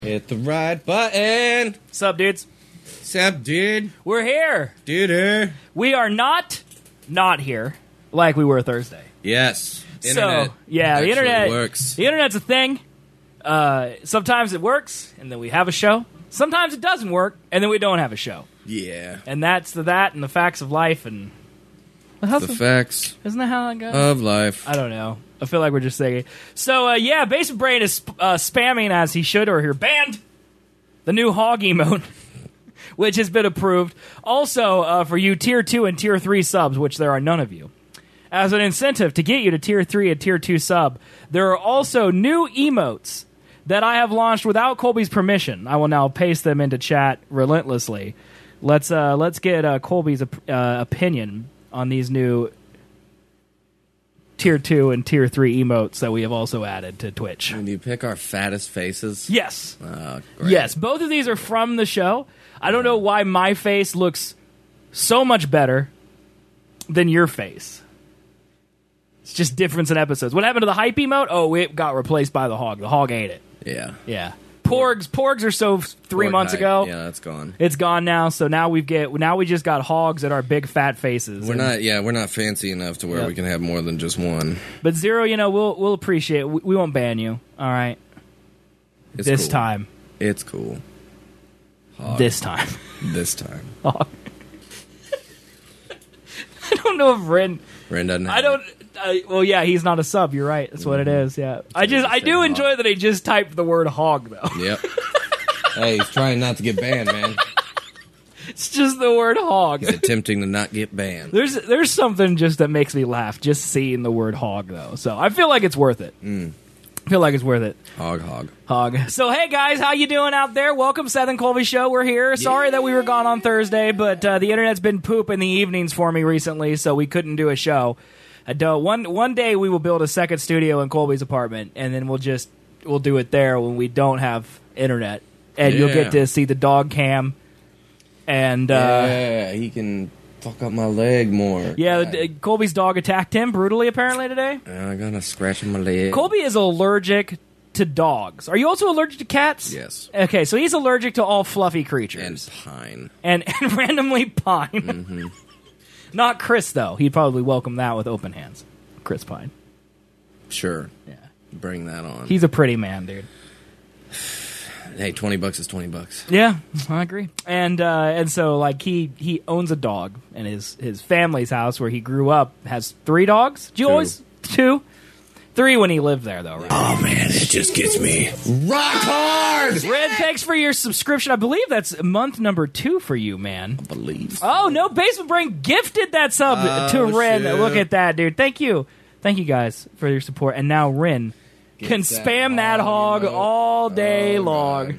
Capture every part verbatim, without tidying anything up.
Hit the right button. What's up, dudes? What's up, dude? We're here. Dude. We are not not here like we were Thursday. Yes. Internet so, yeah, the internet works. The internet's a thing. Uh, sometimes it works, and then we have a show. Sometimes it doesn't work, and then we don't have a show. Yeah. And that's the that and the facts of life and the, the facts isn't that how it goes? of life. I don't know. I feel like we're just saying. So, uh, yeah, Basement Brain is uh, spamming as he should, or here banned the new hog emote, which has been approved. Also, uh, for you tier two and tier three subs, which there are none of you, as an incentive to get you to tier three and tier two sub, there are also new emotes that I have launched without Colby's permission. I will now paste them into chat relentlessly. Let's uh, let's get uh, Colby's op- uh, opinion on these new tier two and tier three emotes that we have also added to Twitch. When you pick our fattest faces? Yes. Oh, great. Yes, both of these are from the show. I don't know why my face looks so much better than your face. It's just difference in episodes. What happened to the hype emote? Oh, it got replaced by the hog. The hog ate it. Yeah. Yeah. Porgs, Porgs are so three Porg months hype. ago. Yeah, that's gone. It's gone now. So now we've get now we just got hogs at our big fat faces. We're And- not. Yeah, we're not fancy enough to where Yep. we can have more than just one. But Zero, you know, we'll we'll appreciate it. We, we won't ban you. All right. It's this cool. time. It's cool. Hog. This time. This time. Hog. I don't know if Ren. Ren doesn't. Have I don't. Uh, well, yeah, he's not a sub. You're right. That's what it is. Yeah. I just I do enjoy that he just typed the word hog though. It. Yep. Hey, he's trying not to get banned, man. It's just the word hog. He's attempting to not get banned. There's there's something just that makes me laugh just seeing the word hog though. So I feel like it's worth it. Mm. I feel like it's worth it. Hog, hog, hog. So hey guys, how you doing out there? Welcome Seth and Colby Show. We're here. Sorry yeah. that we were gone on Thursday, but uh, the internet's been poop in the evenings for me recently, so we couldn't do a show. I don't. One one day we will build a second studio in Colby's apartment, and then we'll just we'll do it there when we don't have internet, and yeah. you'll get to see the dog cam. And uh, yeah, he can fuck up my leg more. Yeah, the, Colby's dog attacked him brutally apparently today. I got a scratch on my leg. Colby is allergic to dogs. Are you also allergic to cats? Yes. Okay, so he's allergic to all fluffy creatures. And pine. And, and randomly pine. Mm-hmm. Not Chris, though. He'd probably welcome that with open hands. Chris Pine. Sure. Yeah. Bring that on. He's a pretty man, dude. Hey, twenty bucks is twenty bucks. Yeah, I agree. And uh, and so like he, he owns a dog, and his his family's house where he grew up has three dogs. Did you two. always two, three when he lived there though, right? Oh man, it just gets me rock hard. Red, thanks for your subscription. I believe that's month number two for you, man. I believe. Oh no, Basement Brain gifted that sub oh, to Ren. shit. Look at that, dude. Thank you, thank you guys for your support. And now Ren Get can that spam that hog you know? all day oh, long.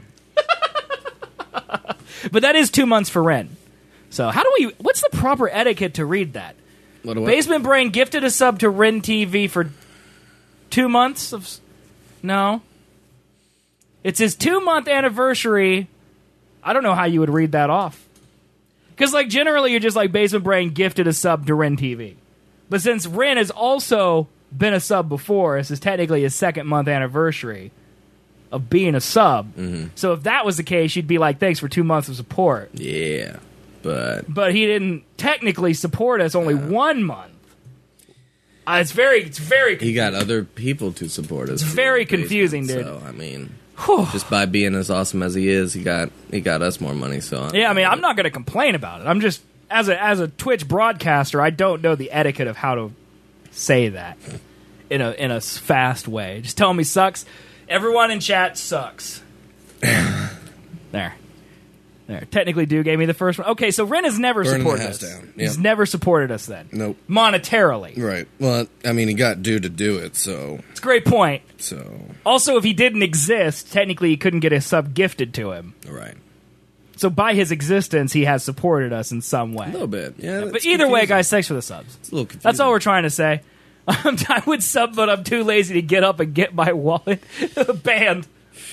But that is two months for Ren. So how do we? What's the proper etiquette to read that? What do I- Basement Brain gifted a sub to Ren T V for two months of. No. It's his two month anniversary. I don't know how you would read that off. Because like generally you're just like Basement Brain gifted a sub to Ren T V. But since Ren has also been a sub before, this is technically his second month anniversary of being a sub. Mm-hmm. So if that was the case, you'd be like, thanks for two months of support. Yeah, but But he didn't technically support us only uh, one month. Uh, it's very, it's very confusing. He got other people to support us. It's very confusing, dude. So, I mean, Whew. just by being as awesome as he is, he got he got us more money. So Yeah, I mean, I'm not going to complain about it. I'm just, as a as a Twitch broadcaster, I don't know the etiquette of how to say that in a in a fast way. Just tell me sucks. Everyone in chat sucks. There. There. Technically, Dew gave me the first one. Okay, so Ren has never Burn the supported house us. down. Yep. He's never supported us then. Nope. Monetarily. Right. Well, I mean, he got due to do it, so It's a great point. so Also, if he didn't exist, technically he couldn't get a sub gifted to him. right. So by his existence, he has supported us in some way. A little bit, yeah. But that's either way, confusing. guys, thanks for the subs. It's a little confusing. That's all we're trying to say. I would sub, but I'm too lazy to get up and get my wallet. Banned.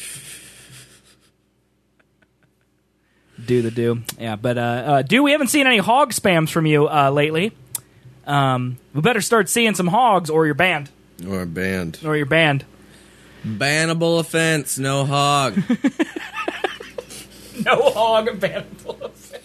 Do the do. Yeah, but, uh, uh, do we haven't seen any hog spams from you uh, lately. Um, we better start seeing some hogs or you're banned. Or banned. Or you're banned. Bannable offense, no hog. No hog, bannable offense.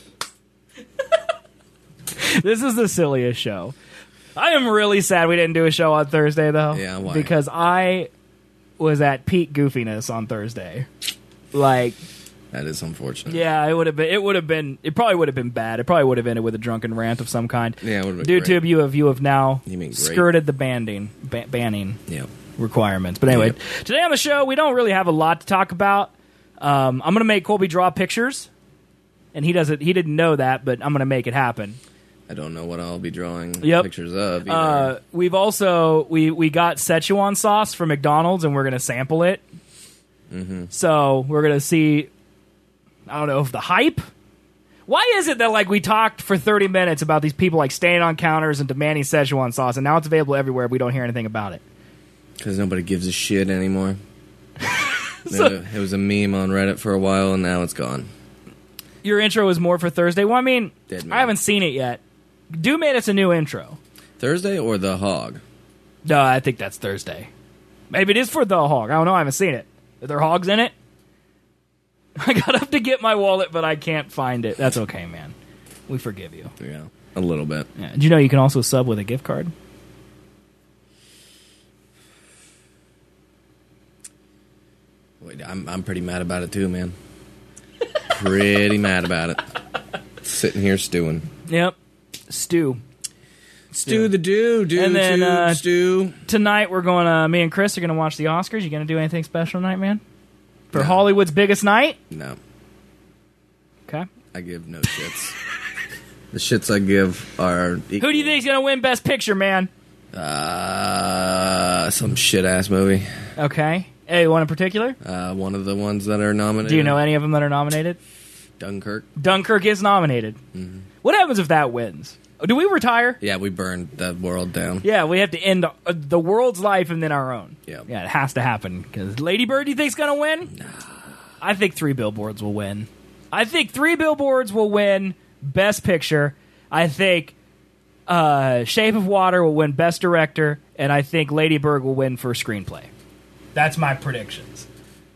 This is the silliest show. I am really sad we didn't do a show on Thursday, though. Yeah, why? Because I was at peak goofiness on Thursday. Like, That is unfortunate. yeah, it would have been. It would have been. It probably would have been bad. It probably would have ended with a drunken rant of some kind. Yeah, it would have been Due great. to you have you have now You mean great. skirted the banding ba- banning Yeah. requirements. But anyway, Yep. today on the show we don't really have a lot to talk about. Um, I'm going to make Colby draw pictures, and he doesn't. He didn't know that, but I'm going to make it happen. I don't know what I'll be drawing Yep. pictures of either. Uh, we've also we we got Szechuan sauce from McDonald's, and we're going to sample it. Mm-hmm. So we're going to see. I don't know if the hype. Why is it that like we talked for thirty minutes about these people like staying on counters and demanding Szechuan sauce, and now it's available everywhere? We don't hear anything about it. Because nobody gives a shit anymore. So- it, it was a meme on Reddit for a while, and now it's gone. Your intro is more for Thursday. Well, I mean, Dead man. I haven't seen it yet. Do made us a new intro. Thursday or the hog? No, I think that's Thursday. Maybe it is for the hog. I don't know. I haven't seen it. Are there hogs in it? I got up to get my wallet, but I can't find it. That's okay, man. We forgive you. Yeah, a little bit. Yeah. Did you know you can also sub with a gift card? Wait, I'm I'm pretty mad about it too, man. Pretty mad about it. Sitting here stewing. Yep. Stew. Stew the do, do, And then, do, uh, stew. Tonight we're going to, me and Chris are going to watch the Oscars. You going to do anything special tonight, man? For No. Hollywood's biggest night? No, Okay. I give no shits. The shits I give are Who do you think is going to win Best Picture, man? Uh, some shit ass movie. Okay. Hey, one in particular? Uh, one of the ones that are nominated. Do you know any of them that are nominated? Dunkirk? Dunkirk is nominated. Mm-hmm. What happens if that wins? Do we retire? Yeah, we burned that world down. Yeah, we have to end uh, the world's life and then our own. Yeah. Yeah, it has to happen. Because Lady Bird, you think's going to win? Nah. I think Three Billboards will win. I think Three Billboards will win Best Picture. I think uh, Shape of Water will win Best Director. And I think Lady Bird will win for Screenplay. That's my predictions.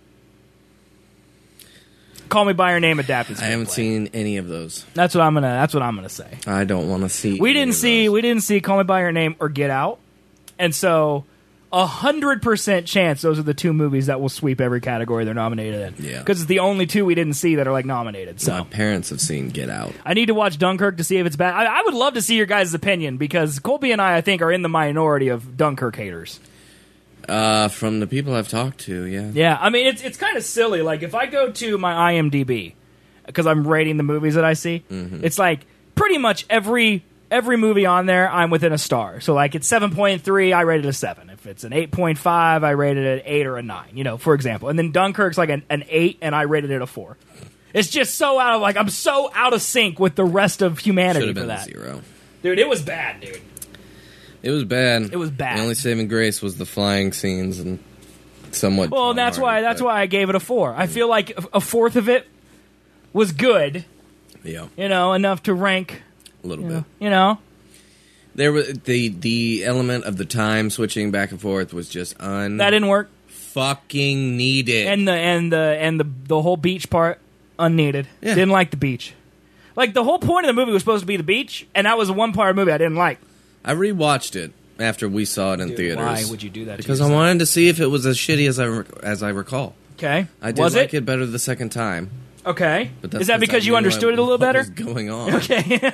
Call Me by Your Name adapted. I haven't screenplay. seen any of those. That's what I'm gonna. That's what I'm gonna say. I don't want to see. We any didn't of see. those. We didn't see Call Me by Your Name or Get Out, and so a hundred percent chance those are the two movies that will sweep every category they're nominated in. Yeah. because it's the only two we didn't see that are like nominated. So My parents have seen Get Out. I need to watch Dunkirk to see if it's bad. I, I would love to see your guys' opinion because Colby and I, I think, are in the minority of Dunkirk haters. Uh, from the people I've talked to, yeah. Yeah, I mean, it's it's kind of silly. Like, if I go to my IMDb, because I'm rating the movies that I see, Mm-hmm. it's like pretty much every every movie on there, I'm within a star. So, like, it's seven point three, I rate it a seven. If it's an eight point five, I rate it an eight or a nine, you know, for example. And then Dunkirk's like an, an eight, and I rated it a four. It's just so out of, like, I'm so out of sync with the rest of humanity Should have for been a that. zero. Dude, it was bad, dude. It was bad. It was bad. The only saving grace was the flying scenes and somewhat. Well, Tom that's Hardy, why that's but- why I gave it a four. I feel like a- a fourth of it was good, Yeah, you know, enough to rank, a little you bit. know, you know. There was the the element of the time switching back and forth was just un That didn't work. fucking needed. And the and the and the the whole beach part unneeded. Yeah. Didn't like the beach. Like the whole point of the movie was supposed to be the beach, and that was the one part of the movie I didn't like. I rewatched it after we saw it in Dude, theaters. why would you do that to Because I yourself? wanted to see if it was as shitty as I rec- as I recall. Okay, I did was like it? it better the second time. Okay, But that's is that because I you knew understood what- it a little what better? was going on? Okay.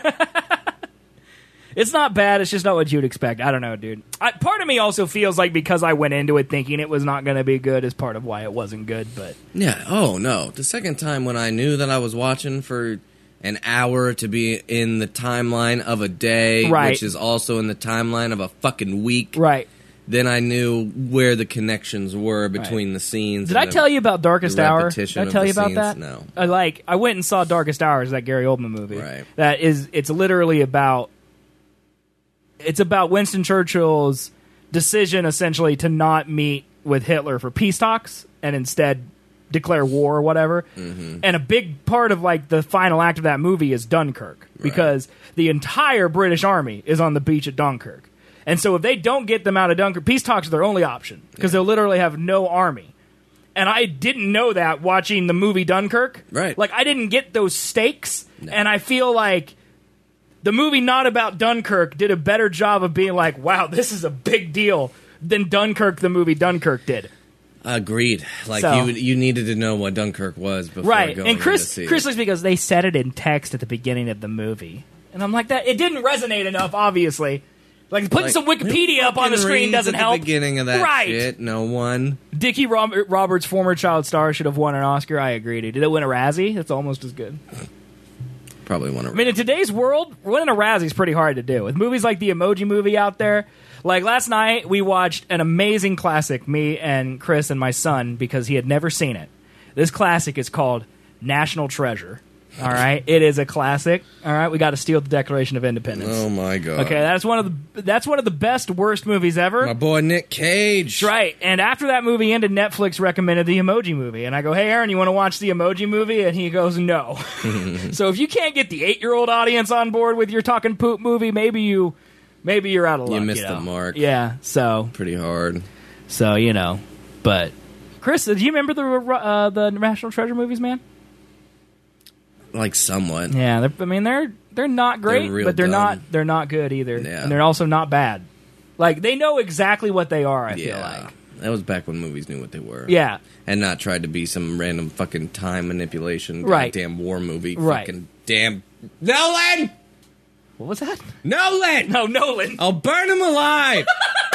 It's not bad. It's just not what you'd expect. I don't know, dude. I, part of me also feels like because I went into it thinking it was not going to be good is part of why it wasn't good. But Yeah. Oh no. The second time when I knew that I was watching for an hour to be in the timeline of a day, Right. which is also in the timeline of a fucking week, right. then I knew where the connections were between the scenes. Did and I the- tell you about Darkest the Hour? repetition Did I of tell the you about scenes? that? No. I like. I went and saw Darkest Hours, that Gary Oldman movie. Right. That is. It's literally about. It's about Winston Churchill's decision, essentially, to not meet with Hitler for peace talks and instead declare war or whatever. Mm-hmm. And a big part of like the final act of that movie is Dunkirk because the entire British army is on the beach at Dunkirk. And so if they don't get them out of Dunkirk, peace talks are their only option because Yeah. they'll literally have no army. And I didn't know that watching the movie Dunkirk. Right. Like, I didn't get those stakes. No. And I feel like the movie Not About Dunkirk did a better job of being like, wow, this is a big deal than Dunkirk, the movie Dunkirk, did. Agreed. Like, So- you you needed to know what Dunkirk was before Right. going And in Chris, to see Chris it. looks because they said it in text at the beginning of the movie. And I'm like, that it didn't resonate enough, obviously. Like, putting Like, some Wikipedia who up on the fucking screen reads doesn't at help. the beginning of that Right. shit. No one. Dickie Rob- Roberts, former child star, should have won an Oscar. I agree. Did it win a Razzie? That's almost as good. Probably one of I mean, in today's world, winning a Razzie is pretty hard to do. With movies like the Emoji Movie out there, like last night, we watched an amazing classic, me and Chris and my son, because he had never seen it. This classic is called National Treasure. All right? It is a classic. All right? We got to steal the Declaration of Independence. Oh my god. Okay, that's one of the that's one of the best worst movies ever. My boy Nick Cage. That's right. And after that movie ended, Netflix recommended the Emoji Movie. And I go, hey, Aaron, you want to watch the Emoji Movie? And he goes, no. So if you can't get the eight-year-old audience on board with your talking poop movie, maybe you, maybe you're out of luck. You missed know? the mark. Yeah. So, Pretty hard. so you know. But Chris, do you remember the uh, the National Treasure movies, man? Like somewhat. Yeah. They're, I mean, they're they're not great, They're real but they're dumb. not they're not good either, Yeah. and they're also not bad. Like they know exactly what they are. I feel Yeah. like. That was back when movies knew what they were. Yeah. And not tried to be some random fucking time manipulation, Right. goddamn war movie. Right. Fucking damn. Nolan! What was that? Nolan! No, Nolan. I'll burn him alive!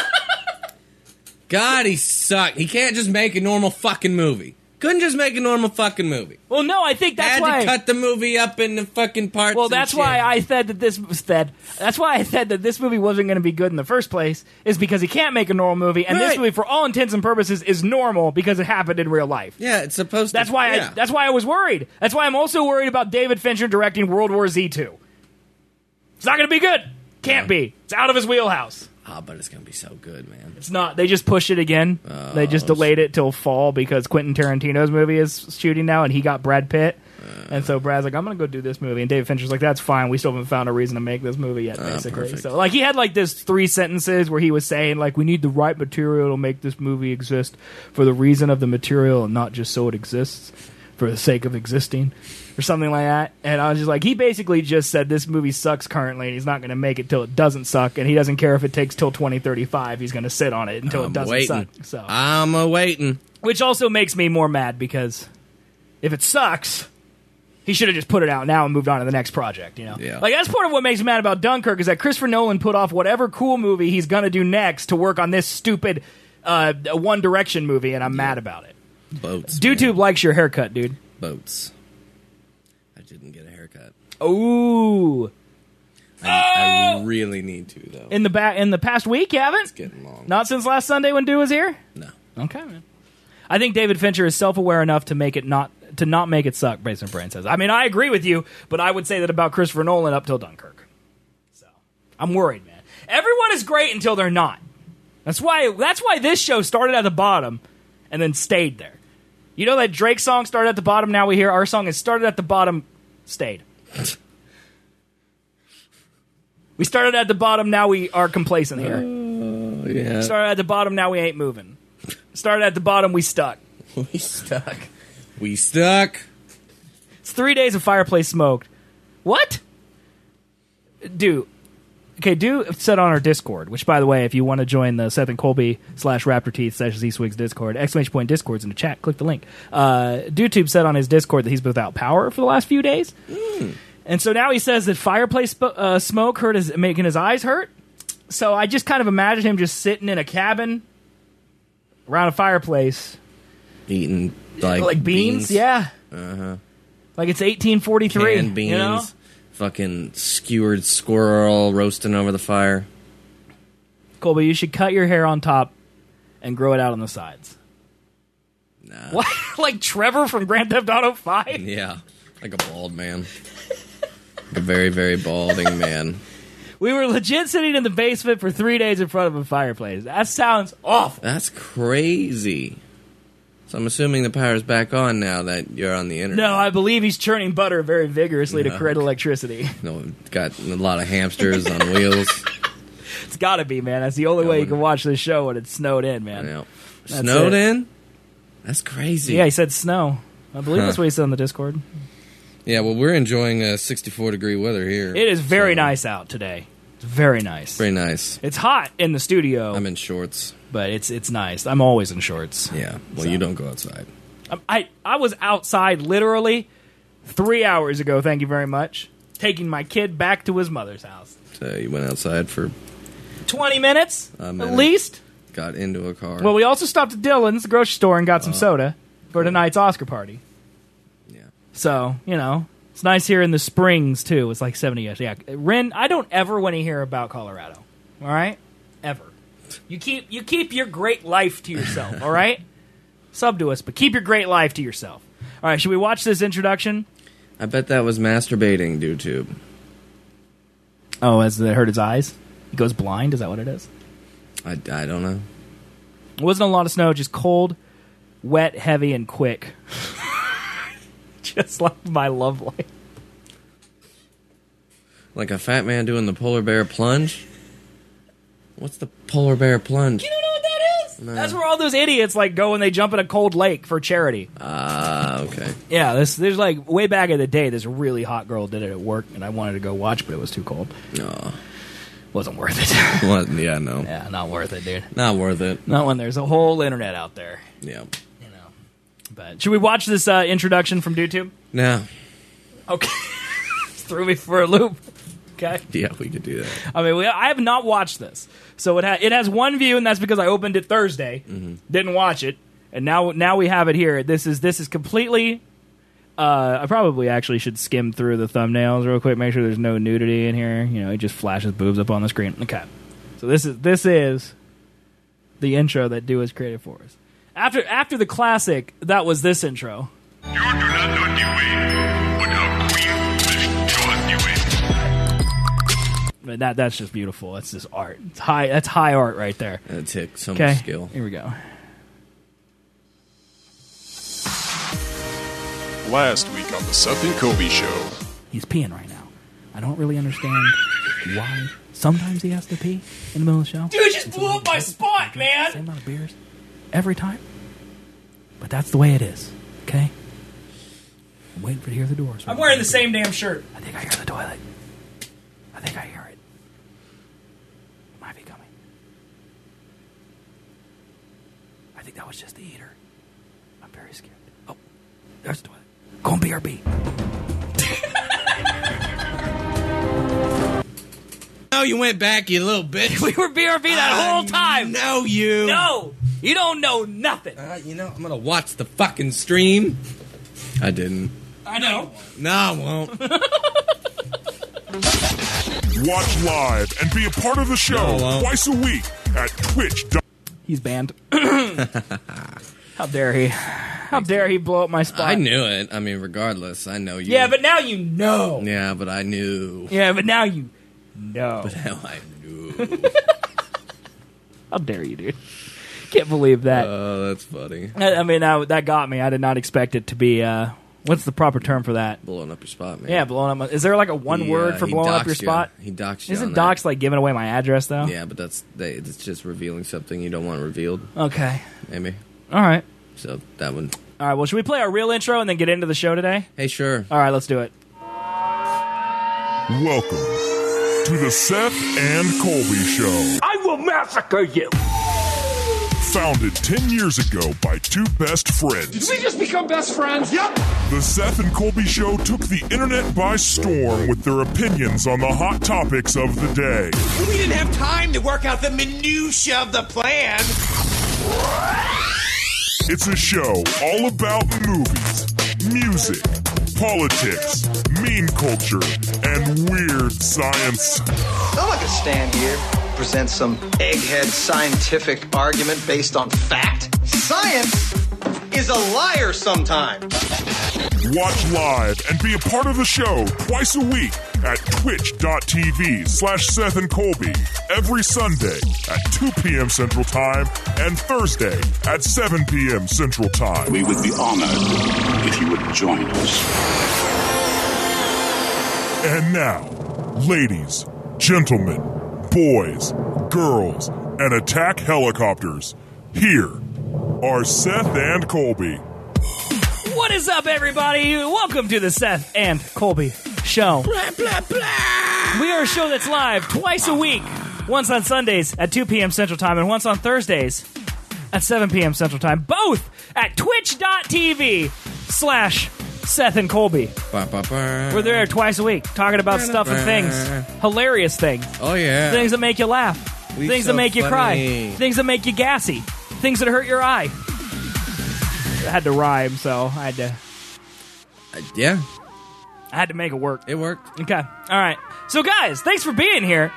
God, he sucked. He can't just make a normal fucking movie. Couldn't just make a normal fucking movie. Well, no, I think that's Had why. to cut the movie up into fucking parts. well, and that's shit. why I said that this was said. That's why I said that this movie wasn't going to be good in the first place. Is because he can't make a normal movie, and this Right. movie, for all intents and purposes, is normal because it happened in real life. Yeah, it's supposed to. That's why. yeah. I, that's why I was worried. That's why I'm also worried about David Fincher directing World War Z two. It's not going to be good. Can't Yeah. be. It's out of his wheelhouse. Ah, but it's gonna be so good, man. It's not. They just pushed it again. Oh, they just delayed it till fall because Quentin Tarantino's movie is shooting now, and he got Brad Pitt. And so Brad's like, I'm going to go do this movie. And David Fincher's like, that's fine. We still haven't found a reason to make this movie yet, basically. perfect. So, like, he had, like, this three sentences where he was saying, like, we need the right material to make this movie exist for the reason of the material and not just so it exists for the sake of existing or something like that. And I was just like, he basically just said this movie sucks currently and he's not going to make it till it doesn't suck. And he doesn't care if it takes till twenty thirty-five. He's going to sit on it until I'm it doesn't waiting. suck. So, I'm a waiting. which also makes me more mad because if it sucks, he should have just put it out now and moved on to the next project, you know? Yeah. Like, that's part of what makes me mad about Dunkirk is that Christopher Nolan put off whatever cool movie he's going to do next to work on this stupid uh, One Direction movie, and I'm mad about it. Boats. DoTube man. likes your haircut, dude. Boats. I didn't get a haircut. Ooh. I, I really need to though. In the, ba- in the past week, you haven't? It's getting long. Not since last Sunday when Dew was here? No. Okay, man. I think David Fincher is self-aware enough to make it not to not make it suck. Basement Brain says. I mean, I agree with you, but I would say that about Christopher Nolan up till Dunkirk. So I'm worried, man. Everyone is great until they're not. That's why. That's why this show started at the bottom and then stayed there. You know that Drake song started at the bottom. Now we hear our song is started at the bottom, stayed. We started at the bottom. Now we are complacent here. Oh, yeah. Started at the bottom. Now we ain't moving. Started at the bottom. We stuck. We stuck. We stuck. It's three days of fireplace smoked. What? Do. Okay, do said on our Discord, which, by the way, if you want to join the Seth and Colby slash Raptor Teeth slash Z-Swigs Discord, exclamation point Discord's in the chat. Click the link. Uh, DoTube said on his Discord that he's been without power for the last few days. Mm. And so now he says that fireplace sp- uh, smoke hurt his, making his eyes hurt. So I just kind of imagine him just sitting in a cabin around a fireplace. Eating like, Like beans? Yeah. Uh-huh. Like it's eighteen forty-three. Canned beans. You know? Fucking skewered squirrel roasting over the fire. Colby, you should cut your hair on top and grow it out on the sides. Nah. What? Like Trevor from Grand Theft Auto five? Yeah. Like a bald man. Like a very, very balding man. We were legit sitting in the basement for three days in front of a fireplace. That sounds awful. That's crazy. So I'm assuming the power's back on now that you're on the internet. No, I believe he's churning butter very vigorously to No. create electricity. No, got a lot of hamsters on wheels. It's got to be, man. That's the only way you can watch this show when it's snowed in, man. Yeah. That's Snowed it. in? That's crazy. Yeah, he said snow. I believe Huh. that's what he said on the Discord. Yeah, well, we're enjoying uh, sixty-four degree weather here. It is very so- nice out today. It's very nice. Very nice. It's hot in the studio. I'm in shorts. But it's it's nice. I'm always in shorts. Yeah. Well, So. you don't go outside. I, I I was outside literally three hours ago. Thank you very much. Taking my kid back to his mother's house. So you went outside for, Twenty minutes A at minute. least. got into a car. Well, we also stopped at Dillon's the grocery store and got some soda for tonight's Oscar party. yeah. So you know, it's nice here in the Springs too. It's like seventy years. Yeah, Ren, I don't ever want to hear about Colorado. All right, ever. You keep you keep your great life to yourself. All right, sub to us, but keep your great life to yourself. All right, should we watch this introduction? I bet that was masturbating, YouTube. Oh, as they hurt his eyes, he goes blind. Is that what it is? I, I don't know. It wasn't a lot of snow, just cold, wet, heavy, and quick. Just like my love life. Like a fat man doing the polar bear plunge? What's the polar bear plunge? You don't know what that is? No. That's where all those idiots like go and they jump in a cold lake for charity. Ah, okay. Yeah, this there's like way back in the day, this really hot girl did it at work, and I wanted to go watch, but it was too cold. No. Wasn't worth it. What? Yeah, no. Yeah, not worth it, dude. Not worth it. Not when there's a whole internet out there. Yeah. You know. But should we watch this uh, introduction from YouTube? No. Okay. Threw me for a loop. Okay. Yeah, we could do that. I mean, we, I have not watched this, so it ha- it has one view, and that's because I opened it Thursday, Mm-hmm. didn't watch it, and now now we have it here. This is this is completely. Uh, I probably actually should skim through the thumbnails real quick, make sure there's no nudity in here. You know, it just flashes boobs up on the screen. Okay, so this is this is the intro that Do has created for us. After after the classic, that was this intro. You do not know the way, but our queen will show you it. But that that's just beautiful. That's just art. It's high. That's high art right there. It takes some Okay, skill. here we go. Last week on the Seth and Kobe Show. He's peeing right now. I don't really understand why. Sometimes he has to pee in the middle of the show. Dude, it just blew up my spot, Same man! amount of beers every time. But that's the way it is. Okay? I'm waiting for to hear the doors. I'm wearing the same damn shirt. I think I hear the toilet. I think I hear it. It might be coming. I think that was just the eater. I'm very scared. Oh, there's the toilet. Go on B R B. No, you went back, you little bitch. We were B R B that whole time. No, you. No, you don't know nothing. Uh, you know, I'm gonna watch the fucking stream. I didn't. I know. No, I won't. Watch live and be a part of the show No, I won't. twice a week at Twitch. He's banned. How dare he? How dare he blow up my spot? I knew it. I mean, regardless, I know you. Yeah, but now you know. Yeah, but I knew. Yeah, but now you know. Hell, I knew. How dare you, dude? Can't believe that. Oh, that's funny. I, I mean, that, that got me. I did not expect it to be. Uh, what's the proper term for that? Blowing up your spot, man. Yeah, blowing up. My, is there like a one He, word uh, for he blowing up your doxed you. spot? He doxed you. Isn't on dox like giving away my address though? that. Yeah, but that's they, it's just revealing something you don't want revealed. Okay. Maybe. All right. So that one. All right. Well, should we play our real intro and then get into the show today? Hey, sure. All right, let's do it. Welcome to the Seth and Colby Show. I will massacre you! Founded ten years ago by two best friends. We just become best friends? Yep! The Seth and Colby Show took the internet by storm with their opinions on the hot topics of the day. We didn't have time to work out the minutia of the plan. It's a show all about movies, music, politics, meme culture, and weird science. I'm not gonna stand here, present some egghead scientific argument based on fact. Science is a liar sometimes. Watch live and be a part of the show twice a week at twitch.tv slash Seth and Colby every Sunday at two p.m. Central Time and Thursday at seven p.m. Central Time. We would be honored if you would join us. And now, ladies, gentlemen, boys, girls, and attack helicopters. Here are Seth and Colby. What is up, everybody? Welcome to the Seth and Colby Show. Blah, blah, blah. We are a show that's live twice a week. Once on Sundays at two p.m. Central Time and once on Thursdays at seven p.m. Central Time. Both at twitch.tv slash Seth and Colby. Bah, bah, bah. We're there twice a week talking about stuff and things. Hilarious things. Oh, yeah. Things that make you laugh. We things so that make you funny. cry. Things that make you gassy. Things that hurt your eye. I had to rhyme, so I had to Uh, yeah, I had to make it work. it worked. Okay. All right. So, guys, thanks for being here.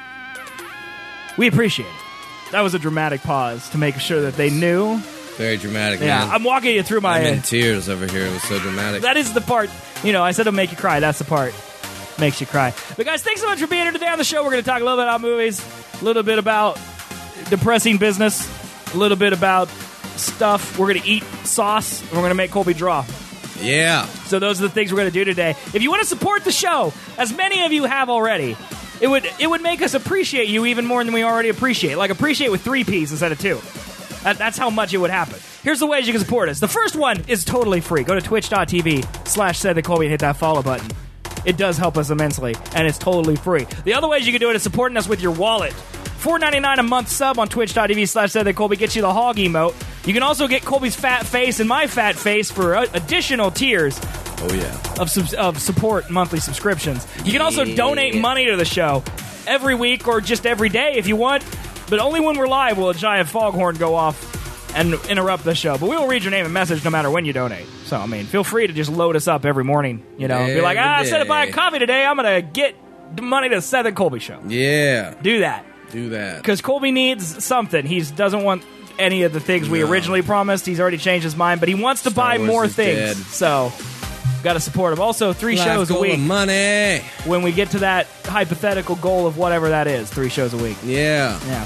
We appreciate it. That was a dramatic pause to make sure that they knew. Very dramatic, Yeah, man. I'm walking you through my... I'm in tears over here. It was so dramatic. That is the part, you know, I said it'll make you cry. That's the part makes you cry. But, guys, thanks so much for being here today on the show. We're going to talk a little bit about movies, a little bit about depressing business, a little bit about stuff. We're going to eat sauce, and we're going to make Colby draw. Yeah. So those are the things we're going to do today. If you want to support the show, as many of you have already, it would it would make us appreciate you even more than we already appreciate. Like appreciate with three P's instead of two. That, that's how much it would happen. Here's the ways you can support us. The first one is totally free. Go to twitch.tv slash Seth and Colby and hit that follow button. It does help us immensely, and it's totally free. The other ways you can do it is supporting us with your wallet. four ninety-nine a month sub on twitch.tv slash Seth and Colby gets you the hog emote. You can also get Colby's fat face and my fat face for uh, additional tiers Oh, yeah. of sub- of support monthly subscriptions. You can also Yeah. donate money to the show every week or just every day if you want, but only when we're live will a giant foghorn go off and interrupt the show. But we will read your name and message no matter when you donate. So, I mean, feel free to just load us up every morning, you know, and be like, ah, Every instead of buying day. coffee today, I'm going to get the money to Seth and Colby Show. Yeah. Do that. Do that. Because Colby needs something. He doesn't want any of the things we No. originally promised. He's already changed his mind, but he wants to Star buy Wars more is things. dead. So, got to support him. Also, three Life shows a goal of week. money. When we get to that hypothetical goal of whatever that is, three shows a week. Yeah. Yeah.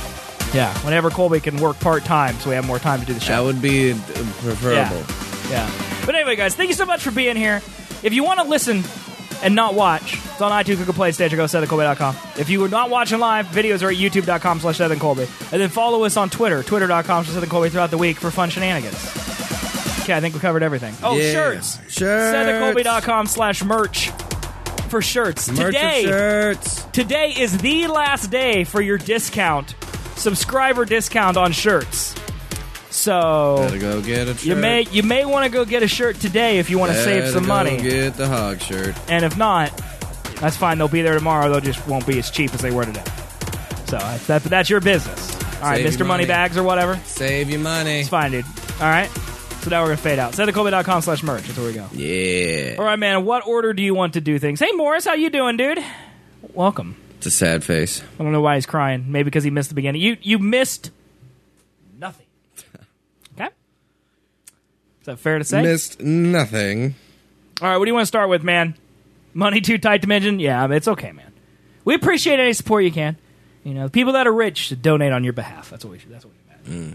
Yeah. Whenever Colby can work part-time so we have more time to do the show. That would be uh, preferable. Yeah. But anyway, guys, thank you so much for being here. If you want to listen and not watch, it's on iTunes, Google Play, Stitcher, go Seth and Colby dot com. If you are not watching live, videos are at youtube.com slash Seth and Colby. And then follow us on Twitter, twitter.com slash Seth and Colby throughout the week for fun shenanigans. Okay, I think we covered everything. Oh, Yeah. shirts. Shirts. Seth and Colby dot com slash merch for shirts. Merch of Today, shirts. today is the last day for your discount, subscriber discount on shirts. So Better go get a shirt. you may you may want to go get a shirt today if you want to save Better some go money. get the hog shirt. And if not, that's fine. They'll be there tomorrow. They'll just won't be as cheap as they were today. So that's, that, that's your business. All right, Save Mister your money. Moneybags or whatever. Save your money. It's fine, dude. All right. So now we're going to fade out. Seth and Colby dot com slash merch. That's where we go. Yeah. All right, man. What order do you want to do things? Hey, Morris. How you doing, dude? Welcome. It's a sad face. I don't know why he's crying. Maybe because he missed the beginning. You you missed nothing. Okay? Is that fair to say? Missed nothing. All right, what do you want to start with, man? Money too tight to mention? Yeah, it's okay, man. We appreciate any support you can. You know, the people that are rich should donate on your behalf. That's what we should. That's what we meant. Mm.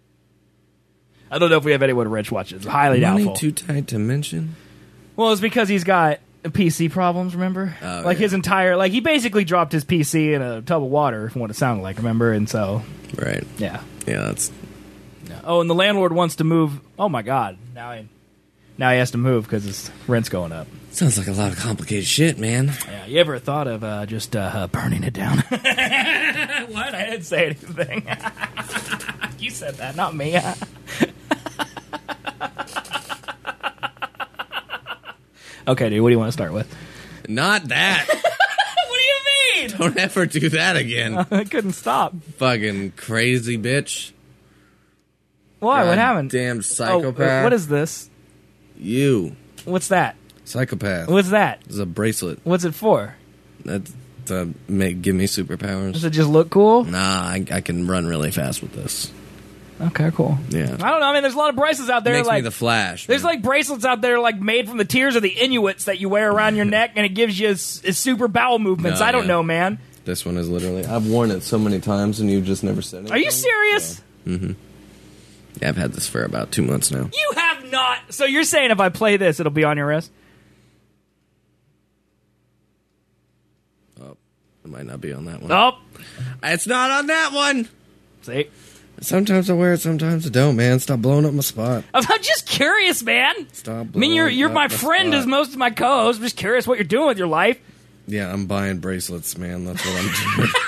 I don't know if we have anyone rich watching. It's highly Money doubtful. too tight to mention? Well, it's because he's got P C problems, remember? Oh, like yeah. his entire, like he basically dropped his P C in a tub of water, from what it sounded like, remember? And so, Right. yeah. Yeah, that's... Oh, and the landlord wants to move. Oh my God! Now he, now he has to move because his rent's going up. Sounds like a lot of complicated shit, man. Yeah, you ever thought of uh, just uh, uh, burning it down? What? I didn't say anything. You said that, not me. Okay, dude. What do you want to start with? Not that. What do you mean? Don't ever do that again. I couldn't stop. Fucking crazy bitch. Why? What happened? Damn Oh, psychopath. uh, what is this? You. What's that? Psychopath. What's that? It's a bracelet. What's it for? That's to make give me superpowers. Does it just look cool? Nah, I, I can run really fast with this. Okay, cool. Yeah. I don't know. I mean, there's a lot of bracelets out there. Makes like me the Flash. There's man. like bracelets out there like made from the tears of the Inuits that you wear around your neck, and it gives you s- s- super bowel movements. No, I don't yeah. know, man. This one is literally... I've worn it so many times and you've just never said anything. Are you serious? Mm-hmm. Yeah, I've had this for about two months now. You have not. So you're saying if I play this, it'll be on your wrist? It might not be on that one. Nope. It's not on that one. See? Sometimes I wear it, sometimes I don't, man. Stop blowing up my spot. I'm just curious, man. Stop I mean, you're blowing you're up my my friend spot. as most of my co-hosts. I'm just curious what you're doing with your life. Yeah, I'm buying bracelets, man. That's what I'm doing.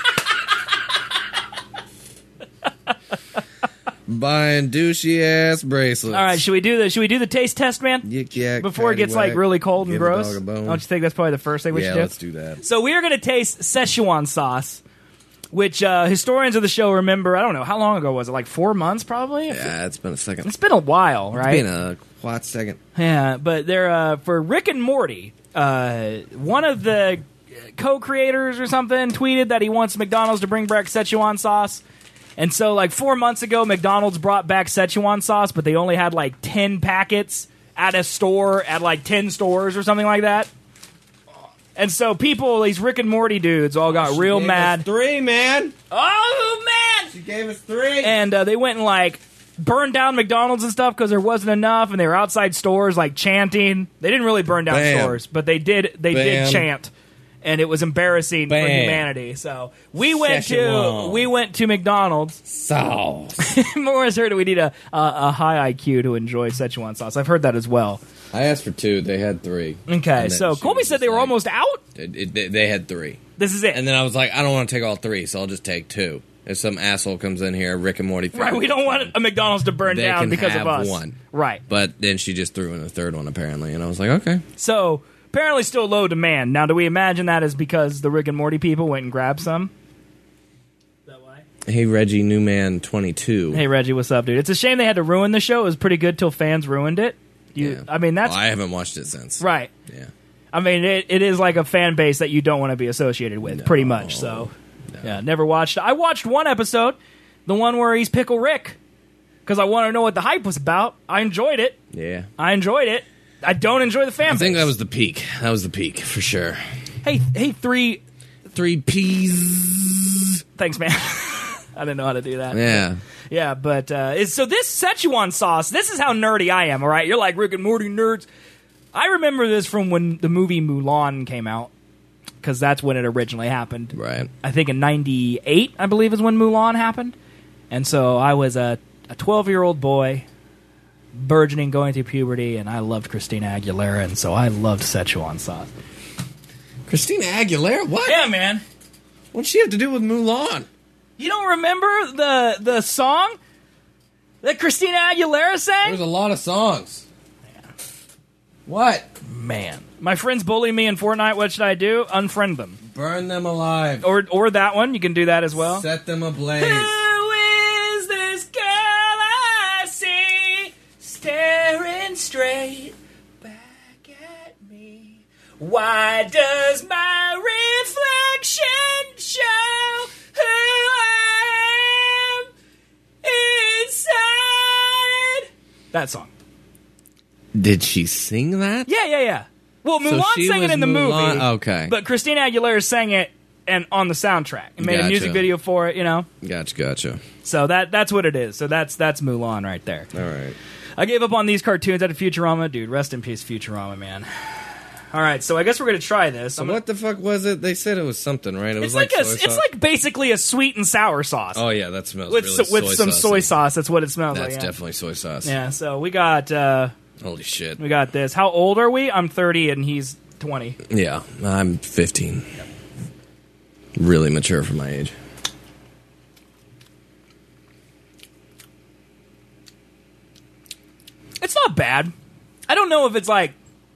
Buying douchey ass bracelets. All right, should we do the should we do the taste test, man? Yik yak. Before it gets like paddywhack, really cold and give a gross. dog a bone. Don't you think that's probably the first thing we Yeah, should do? let's do that. So we are going to taste Szechuan sauce, which uh, historians of the show remember. I don't know how long ago was it? Like four months, probably. Yeah, it's been a second. It's been a while, right? It's been a quite second. Yeah, but they're uh, for Rick and Morty. Uh, one of the co-creators or something tweeted that he wants McDonald's to bring back Szechuan sauce. And so, like, four months ago, McDonald's brought back Szechuan sauce, but they only had, like, ten packets at a store, at, like, ten stores or something like that. And so people, these Rick and Morty dudes, all got She real gave mad. us three, man. Oh, man! She gave us three. And uh, they went and, like, burned down McDonald's and stuff because there wasn't enough, and they were outside stores, like, chanting. They didn't really burn down Bam. stores, but they did They Bam. did chant. And it was embarrassing Bam. for humanity. So we went Szechuan. to we went to McDonald's. Sauce. Morris heard we need a, a a high I Q to enjoy Szechuan sauce. I've heard that as well. I asked for two. They had three. Okay, And then so she Colby was said just they were like- almost out. It- it- they, they had three. This is it. And then I was like, I don't want to take all three, so I'll just take two. If some asshole comes in here, Rick and Morty fan, Right, we don't want a McDonald's to burn they down can because have of us. one. Right. But then she just threw in a third one, apparently. And I was like, okay. So apparently still low demand. Now, do we imagine that is because the Rick and Morty people went and grabbed some? Is that why? Hey, Reggie Newman twenty-two. Hey, Reggie, what's up, dude? It's a shame they had to ruin the show. It was pretty good till fans ruined it. You, Yeah. I mean, that's Well, I haven't watched it since. right. Yeah. I mean, it, it is like a fan base that you don't want to be associated with, No. pretty much. So, yeah, never watched. I watched one episode, the one where he's Pickle Rick, because I want to know what the hype was about. I enjoyed it. Yeah. I enjoyed it. I don't enjoy the fan I think base. that was the peak. That was the peak, for sure. Hey, hey, three. Three P's. Thanks, man. I didn't know how to do that. Yeah. Yeah, but uh, it's, so this Szechuan sauce, this is how nerdy I am, all right? You're like Rick and Morty nerds. I remember this from when the movie Mulan came out, because that's when it originally happened. Right. I think in ninety-eight, I believe, is when Mulan happened. And so I was a twelve-year-old boy, burgeoning, going through puberty, and I loved Christina Aguilera, and so I loved Szechuan sauce. Christina Aguilera? What? Yeah, man. What'd she have to do with Mulan? You don't remember the the song that Christina Aguilera sang? There's a lot of songs. What? Man. My friends bully me in Fortnite. What should I do? Unfriend them. Burn them alive. Or or that one. You can do that as well. Set them ablaze. Who is this girl I see staring straight back at me? Why does my reflection show who I am inside? That song. Did she sing that? Yeah, yeah, yeah. Well, So Mulan she sang it was in the Mulan- movie. okay. But Christina Aguilera sang it and on the soundtrack and made Gotcha. a music video for it, you know. Gotcha, gotcha. So that that's what it is. So that's that's Mulan right there. All right. I gave up on these cartoons out of Futurama. Dude, rest in peace, Futurama, man. All right, so I guess we're going to try this. So I'm gonna- what the fuck was it? They said it was something, right? It was it's like, like a, soy it's sauce? like basically a sweet and sour sauce. Oh yeah, that smells with really so- with soy some saucy. soy sauce. That's what it smells That's like. Yeah. definitely soy sauce. Yeah, so we got uh, Holy shit. we got this. How old are we? I'm thirty and he's twenty. Yeah, I'm fifteen. Really mature for my age. It's not bad. I don't know if it's like...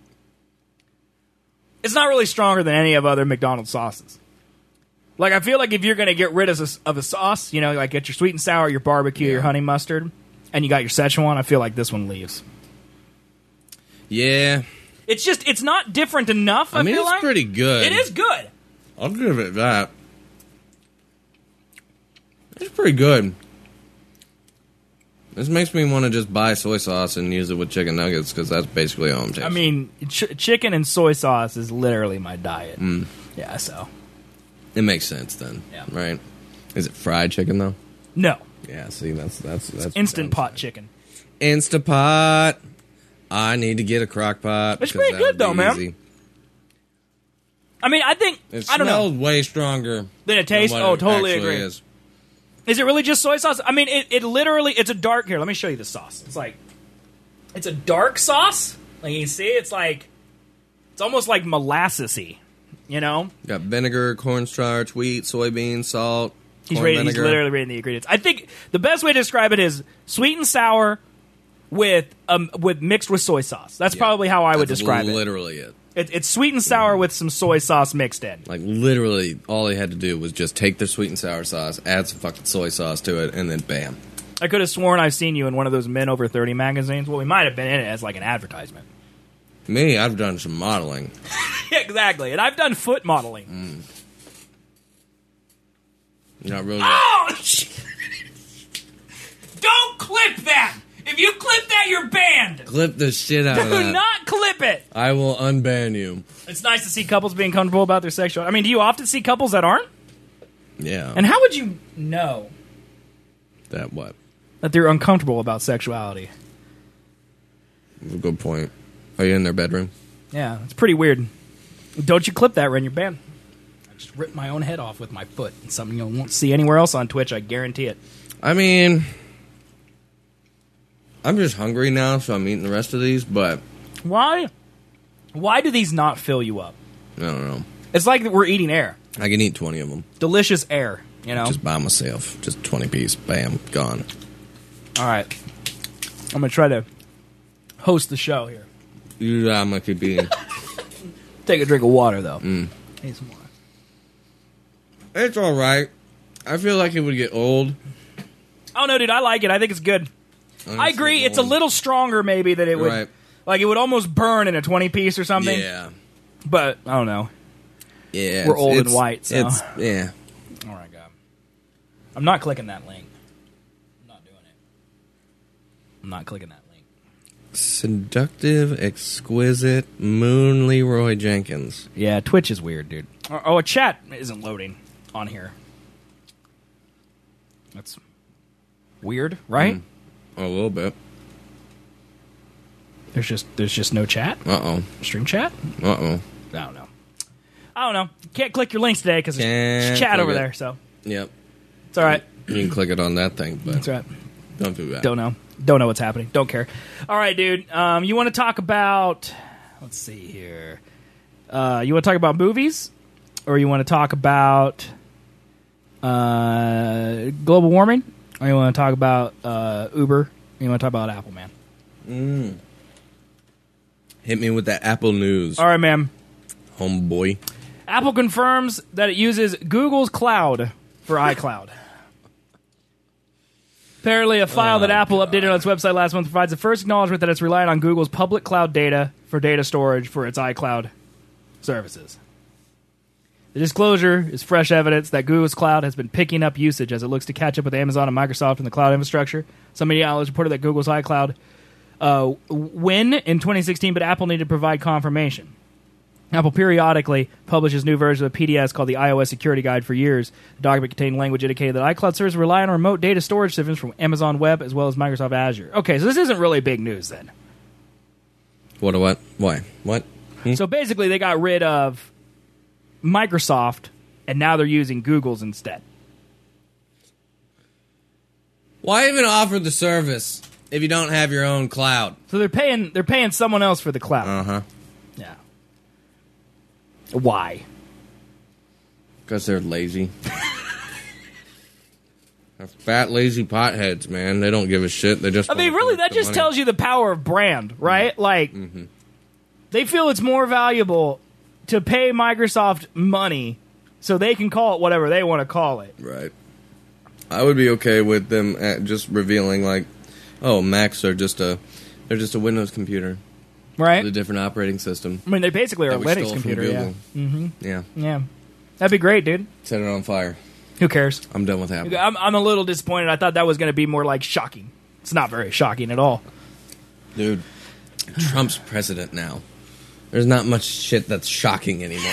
It's not really stronger than any of other McDonald's sauces. Like, I feel like if you're going to get rid of a, of a sauce, you know, like get your sweet and sour, your barbecue, your honey mustard, and you got your Szechuan, I feel like this one leaves. Yeah. It's just, it's not different enough, I, I mean, feel it's like. pretty good. It is good. I'll give it that. It's pretty good. This makes me want to just buy soy sauce and use it with chicken nuggets because that's basically all I'm tasting. I mean, ch- chicken and soy sauce is literally my diet. Mm. Yeah, so. It makes sense then, Yeah. right? Is it fried chicken though? No. Yeah. See, that's that's that's Instant pot chicken. Instapot. I need to get a crock pot. It's because pretty that good, would though, be man. easy. I mean, I think It I don't know. smells way stronger Than it tastes? what Oh, it totally actually agree. Is. Is it really just soy sauce? I mean, it, it literally, it's a dark, here, let me show you the sauce. It's like, it's a dark sauce. Like, you can see, it's like, it's almost like molasses-y, you know? Got vinegar, cornstarch, wheat, soybeans, salt. He's, corn reading, he's vinegar. literally reading the ingredients. I think the best way to describe it is sweet and sour with um with mixed with soy sauce. That's Yeah. probably how I would That's describe it. Literally it. it. It's sweet and sour with some soy sauce mixed in. Like, literally, all they had to do was just take their sweet and sour sauce, add some fucking soy sauce to it, and then bam. I could have sworn I've seen you in one of those Men Over thirty magazines. Well, we might have been in it as like an advertisement. Me, I've done some modeling. Yeah, exactly. And I've done foot modeling. Not really. Oh! Don't clip that! If you clip that, you're banned! Clip the shit out of Do that. not clip it! I will unban you. It's nice to see couples being comfortable about their sexual... I mean, do you often see couples that aren't? Yeah. And how would you know that what? that they're uncomfortable about sexuality? Good point. Are you in their bedroom? Yeah, it's pretty weird. Don't you clip that, Ren, you're banned. I just ripped my own head off with my foot. It's something you won't see anywhere else on Twitch, I guarantee it. I mean, I'm just hungry now, so I'm eating the rest of these, but Why? Why do these not fill you up? I don't know. It's like we're eating air. I can eat twenty of them. Delicious air, you know? Just by myself. Just twenty piece. Bam. Gone. All right. I'm going to try to host the show here. You, I'm going to keep eating. Take a drink of water, though. Mm. Need some water. It's all right. I feel like it would get old. Oh, no, dude, I like it. I think it's good. I agree. It's a little stronger, maybe, than it would. Right. Like, it would almost burn in a twenty-piece or something. Yeah. But, I don't know. Yeah. We're it's- old and it's- white, so. It's, yeah. All right, God. I'm not clicking that link. I'm not doing it. I'm not clicking that link. Seductive, exquisite, Moon Leroy Jenkins. Yeah, Twitch is weird, dude. Oh, oh, a chat isn't loading on here. That's weird, right? Mm. A little bit. There's just there's just no chat. Uh oh. Stream chat. Uh oh. I don't know. I don't know. Can't click your links today because there's Can't chat click over it. there. So Yep. it's all right. You can click it on that thing, but That's right. don't do that. Don't know. Don't know what's happening. Don't care. All right, dude. Um, you want to talk about? Let's see here. Uh, you want to talk about movies, or you want to talk about uh, global warming, or you want to talk about uh, Uber? Or you want to talk about Apple, man? Mm. Hit me with that Apple news, All right, man. homeboy. Apple confirms that it uses Google's cloud for iCloud. Apparently, a file that Apple updated on its website last month provides the first acknowledgement that it's relying on Google's public cloud data for data storage for its iCloud services. The disclosure is fresh evidence that Google's cloud has been picking up usage as it looks to catch up with Amazon and Microsoft in the cloud infrastructure. Some media outlets reported that Google's iCloud uh, win in twenty sixteen, but Apple needed to provide confirmation. Apple periodically publishes new versions of P D S called the iOS Security Guide for years. The document contained language indicating that iCloud servers rely on remote data storage systems from Amazon Web as well as Microsoft Azure. Okay, so this isn't really big news then. What? What? Why? What? Hmm? So basically, they got rid of Microsoft, and now they're using Google's instead. Why even offer the service if you don't have your own cloud? So they're paying they're paying someone else for the cloud. Uh huh. Yeah. Why? Because they're lazy. They're fat, lazy potheads, man. They don't give a shit. They just. I mean, really, that just tells you the power of brand, right? Like, Mm-hmm. they feel it's more valuable to pay Microsoft money so they can call it whatever they want to call it. Right. I would be okay with them at just revealing, like, oh, Macs are just a, they're just a Windows computer, Right? with a different operating system. I mean, they basically are a that we Linux stole from computer, yeah. Google. Mm-hmm. Yeah. Yeah. That'd be great, dude. Set it on fire. Who cares? I'm done with Apple. I'm, I'm a little disappointed. I thought that was going to be more, like, shocking. It's not very shocking at all. Dude, Trump's president now. There's not much shit that's shocking anymore.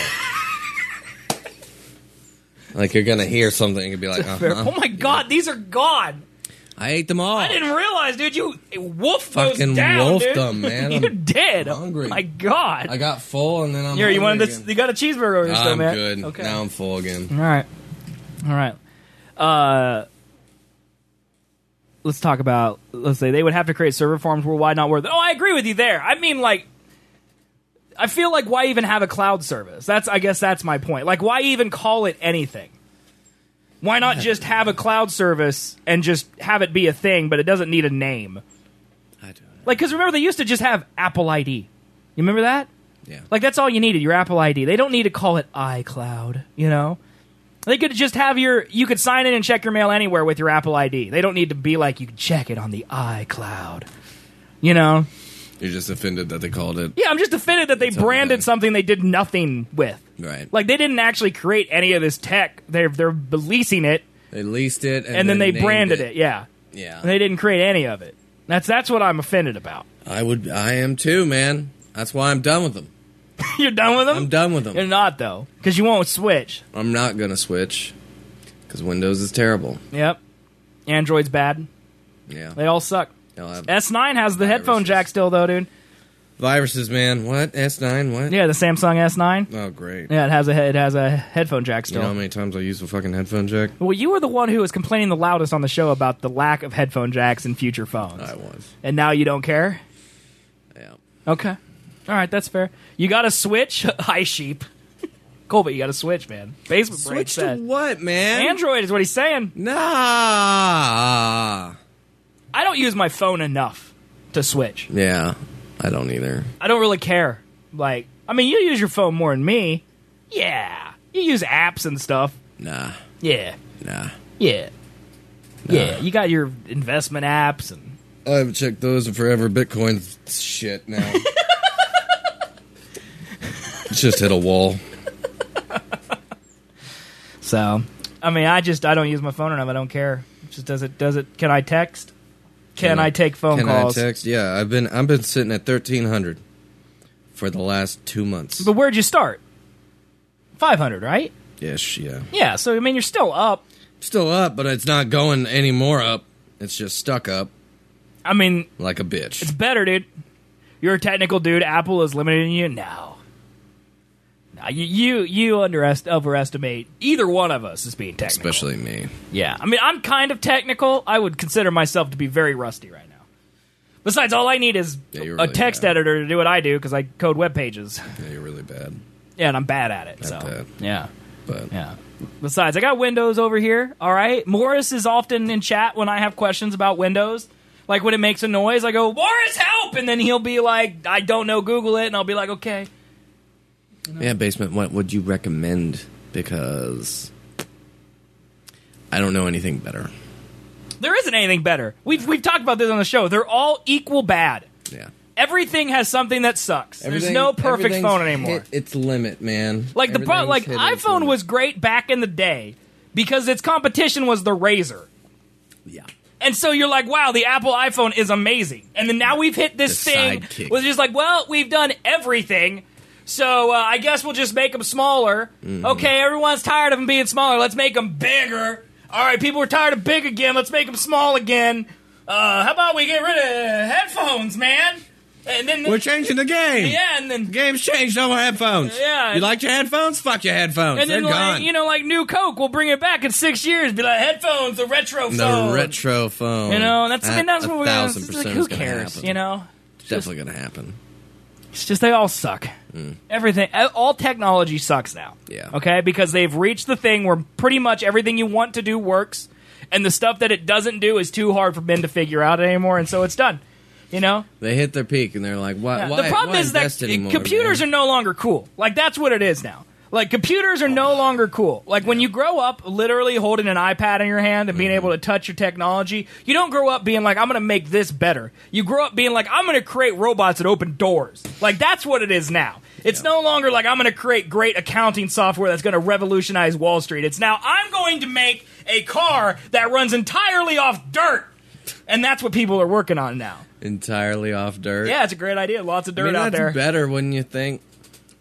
Like, you're gonna hear something and be like, uh-huh. Oh, my God, these are gone. I ate them all. I didn't realize, dude. You wolfed Fucking those down, wolfed dude. them, man. You I'm did. hungry. Oh my god. I got full and then I'm Here, you hungry wanted this? again. You got a cheeseburger over here, still, I'm man. good. Okay. Now I'm full again. All right. All right. Uh, let's talk about. Let's say they would have to create server farms worldwide, not worth it. Oh, I agree with you there. I mean, like, I feel like why even have a cloud service? That's, I guess, that's my point. Like, why even call it anything? Why not just have a cloud service and just have it be a thing, but it doesn't need a name? I don't know. Like, because remember, they used to just have Apple I D. You remember that? Yeah. Like, that's all you needed, your Apple I D. They don't need to call it iCloud, you know? They could just have your... You could sign in and check your mail anywhere with your Apple I D. They don't need to be like, you can check it on the iCloud. You know? You're just offended that they called it. Yeah, I'm just offended that they Something branded bad. something they did nothing with. Right. Like, they didn't actually create any of this tech. They're, they're leasing it, They leased it and, and, then, they named branded it. it. Yeah. Yeah. And they didn't create any of it. That's that's what I'm offended about. I would. I am too, man. That's why I'm done with them. You're done with them? I'm done with them. You're not, though, because you won't switch. I'm not gonna switch because Windows is terrible. Yep. Android's bad. Yeah. They all suck. They'll have S nine has the viruses. headphone jack still, though, dude. Viruses, man. What? S nine? What? Yeah, the Samsung S nine. Oh, great. Yeah, it has a it has a headphone jack You still. know how many times I use the fucking headphone jack? Well, you were the one who was complaining the loudest on the show about the lack of headphone jacks in future phones. I was. And now you don't care? Yeah. Okay. All right, that's fair. You got to switch? Hi, sheep. Colby, you got to switch, man. Basement Brain Switch to said. what, man? Android is what he's saying. Nah. I don't use my phone enough to switch. Yeah. I don't either. I don't really care. Like, I mean, you use your phone more than me. Yeah. You use apps and stuff. Nah. Yeah. Nah. Yeah. Yeah. You got your investment apps and... I haven't checked those in forever. Bitcoin's shit now. It's just hit a wall. So, I mean, I just, I don't use my phone enough. I don't care. It just does it, does it, can I text? Can I take phone Can calls? I text? Yeah, I've been I've been sitting at thirteen hundred for the last two months. But where'd you start? five hundred, right? Yes, yeah. Yeah, so, I mean, you're still up. Still up, but it's not going any more up. It's just stuck up I mean, like a bitch. it's better, dude. You're a technical dude. Apple is limiting you? No. No, you, you, you underest- overestimate either one of us as being technical. Especially me. Yeah, I mean, I'm kind of technical. I would consider myself to be very rusty right now. Besides, all I need is Yeah, you're a really text bad. editor to do what I do because I code web pages. Yeah, you're really bad. Yeah, and I'm bad at it. Not so bad. yeah, But yeah. Besides, I got Windows over here. All right, Morris is often in chat when I have questions about Windows. Like when it makes a noise, I go, "Morris, help!" And then he'll be like, "I don't know, Google it," and I'll be like, "Okay." yeah, Basement, what would you recommend? Because I don't know anything better. There isn't anything better. We've we've talked about this on the show. They're all equal bad. Yeah. Everything has something that sucks. There's Everything- no perfect everything's phone anymore. hit its limit, man. Like the pro- like Everything's hit its iPhone limit. was great back in the day because its competition was the Razr. Yeah. And so you're like, wow, the Apple iPhone is amazing. And then now we've hit this The thing sidekick. where it's just like, well, we've done everything. So uh, I guess we'll just make them smaller. Mm-hmm. Okay, everyone's tired of them being smaller. Let's make them bigger. All right, people are tired of big again. Let's make them small again. Uh, how about we get rid of headphones, man? And then We're changing the game. yeah, and then The game's changed. No more headphones. Yeah. You like your headphones? Fuck your headphones. and They're then like, gone. you know, like New Coke, we'll bring it back in six years. Be like headphones, the retro the phone. retro phone. You know, that's I mean that's a what we're thousand gonna. percent Like, is who gonna cares? happen. You know, It's definitely going to happen. it's just they all suck. Everything, all technology sucks now. Yeah. Okay, because they've reached the thing where pretty much everything you want to do works, and the stuff that it doesn't do is too hard for men to figure out anymore, and so it's done. You know, They hit their peak and they're like, why? Yeah, why the problem why is that invest anymore, computers man? are no longer cool. Like that's what it is now. Like computers are no longer cool. Like when you grow up literally holding an iPad in your hand and being able to touch your technology, you don't grow up being like, I'm going to make this better. You grow up being like, I'm going to create robots that open doors. Like that's what it is now. It's no longer like I'm going to create great accounting software that's going to revolutionize Wall Street. It's now I'm going to make a car that runs entirely off dirt. And that's what people are working on now. Entirely off dirt. Yeah, it's a great idea. Lots of dirt I mean, out that's there. better, wouldn't you think?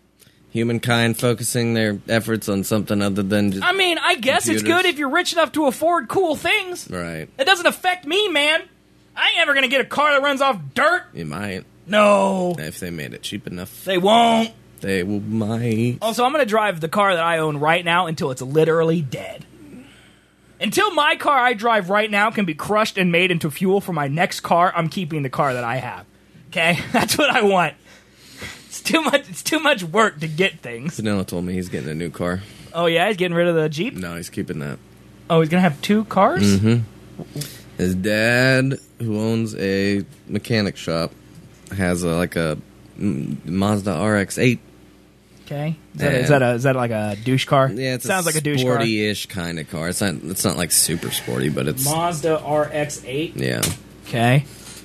Humankind focusing their efforts on something other than just I mean, I guess computers. it's good if you're rich enough to afford cool things. Right. It doesn't affect me, man. I ain't ever gonna get a car that runs off dirt. You might. No. If they made it cheap enough. They won't. They will might. Also, I'm gonna drive the car that I own right now until it's literally dead. Until my car I drive right now can be crushed and made into fuel for my next car, I'm keeping the car that I have. Okay? That's what I want. It's too much it's too much work to get things. Danilo told me he's getting a new car. Oh yeah, he's getting rid of the Jeep? No, he's keeping that. Oh, he's gonna have two cars? Mm-hmm. His dad, who owns a mechanic shop, has a, like a Mazda R X eight. Okay. Is that, is that a is that like a douche car? Yeah, it sounds like a douche car. Sporty-ish kind of car. It's not it's not like super sporty, but it's Mazda R X eight. Yeah. Okay.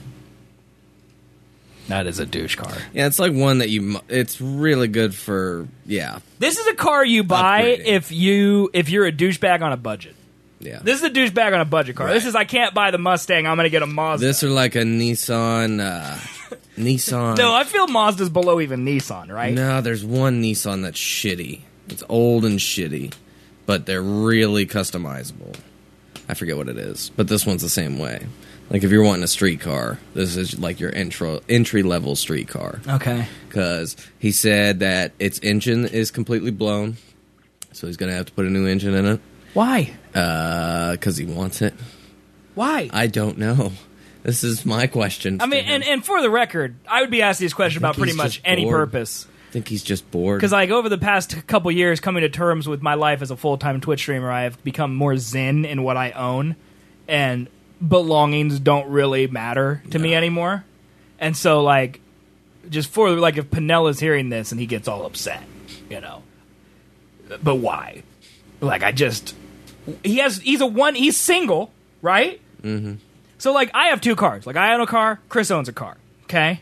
That is a douche car. Yeah, it's like one that you. It's really good for. Yeah. This is a car you buy Upgrading. if you if you're a douchebag on a budget. Yeah. This is a douchebag on a budget car. Right. This is I can't buy the Mustang. I'm going to get a Mazda. This are like a Nissan. Uh, Nissan. No, I feel Mazda's below even Nissan, right? No, there's one Nissan that's shitty. It's old and shitty, but they're really customizable. I forget what it is, but this one's the same way. Like if you're wanting a street car, this is like your intro entry level street car. Okay. Because he said that its engine is completely blown, so he's gonna have to put a new engine in it. Why? Uh, because he wants it. Why? I don't know. This is my question. I mean, to him. and, and for the record, I would be asking this question about pretty he's much just any bored. purpose. I think he's just bored. Because, like, over the past couple years, coming to terms with my life as a full-time Twitch streamer, I have become more zen in what I own, and belongings don't really matter to me anymore. And so, like, just for, like, if Pinella's hearing this and he gets all upset, you know. But why? Like, I just... He has... He's a one... He's single, right? Mm-hmm. So, like, I have two cars. Like, I own a car, Chris owns a car, okay?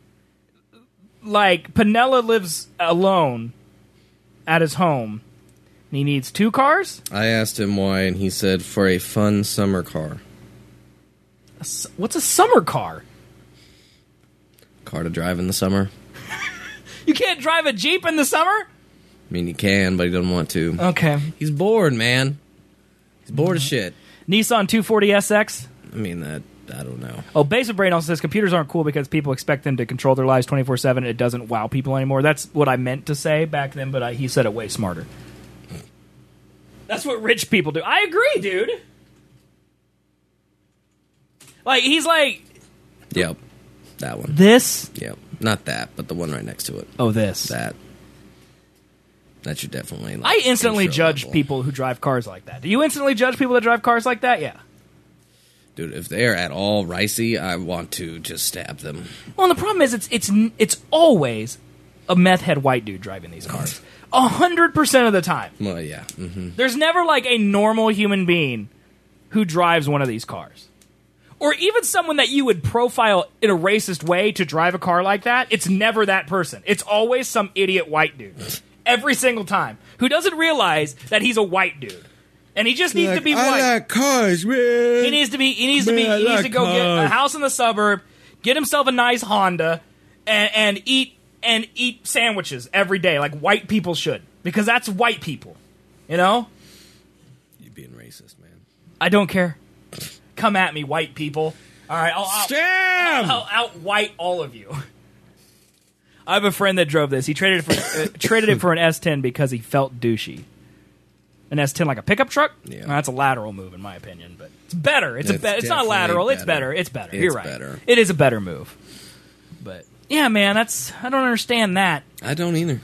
Like, Pinella lives alone at his home, and he needs two cars? I asked him why, and he said for a fun summer car. A su- What's a summer car? Car to drive in the summer. You can't drive a Jeep in the summer? I mean, he can, but he doesn't want to. Okay. He's bored, man. He's bored as shit. Nissan two forty S X? I mean, that, I don't know. Oh, Basic Brain also says computers aren't cool because people expect them to control their lives twenty-four seven and it doesn't wow people anymore. That's what I meant to say back then, but I, he said it way smarter. That's what rich people do. I agree, dude. Like, he's like... Yep. That one. This? Yep. Not that, but the one right next to it. Oh, this. That. That should definitely... Like, I instantly intro judge level. people who drive cars like that. Do you instantly judge people that drive cars like that? Yeah. Dude, if they are at all ricey, I want to just stab them. Well, and the problem is it's it's it's always a meth head white dude driving these cars. A hundred percent of the time. Well, yeah. Mm-hmm. There's never like a normal human being who drives one of these cars. Or even someone that you would profile in a racist way to drive a car like that. It's never that person. It's always some idiot white dude. Every single time. Who doesn't realize that he's a white dude. And he just needs Like, to be I white. like cars, man. He needs to be. He needs to be. Man, I He needs like to go get a cars. house in the suburb, get himself a nice Honda, and, and eat and eat sandwiches every day like white people should, because that's white people. You know. You're being racist, man. I don't care. Come at me, white people. All right, I'll, I'll, Stab! I'll out white all of you. I have a friend that drove this. He traded it for uh, traded it for an S ten because he felt douchey. An S ten like a pickup truck? Yeah. Well, that's a lateral move in my opinion, but it's better. It's, It's a be- it's not definitely lateral. It's better. better. It's better. It's You're right. better. It is a better move. But yeah, man, that's I don't understand that. I don't either.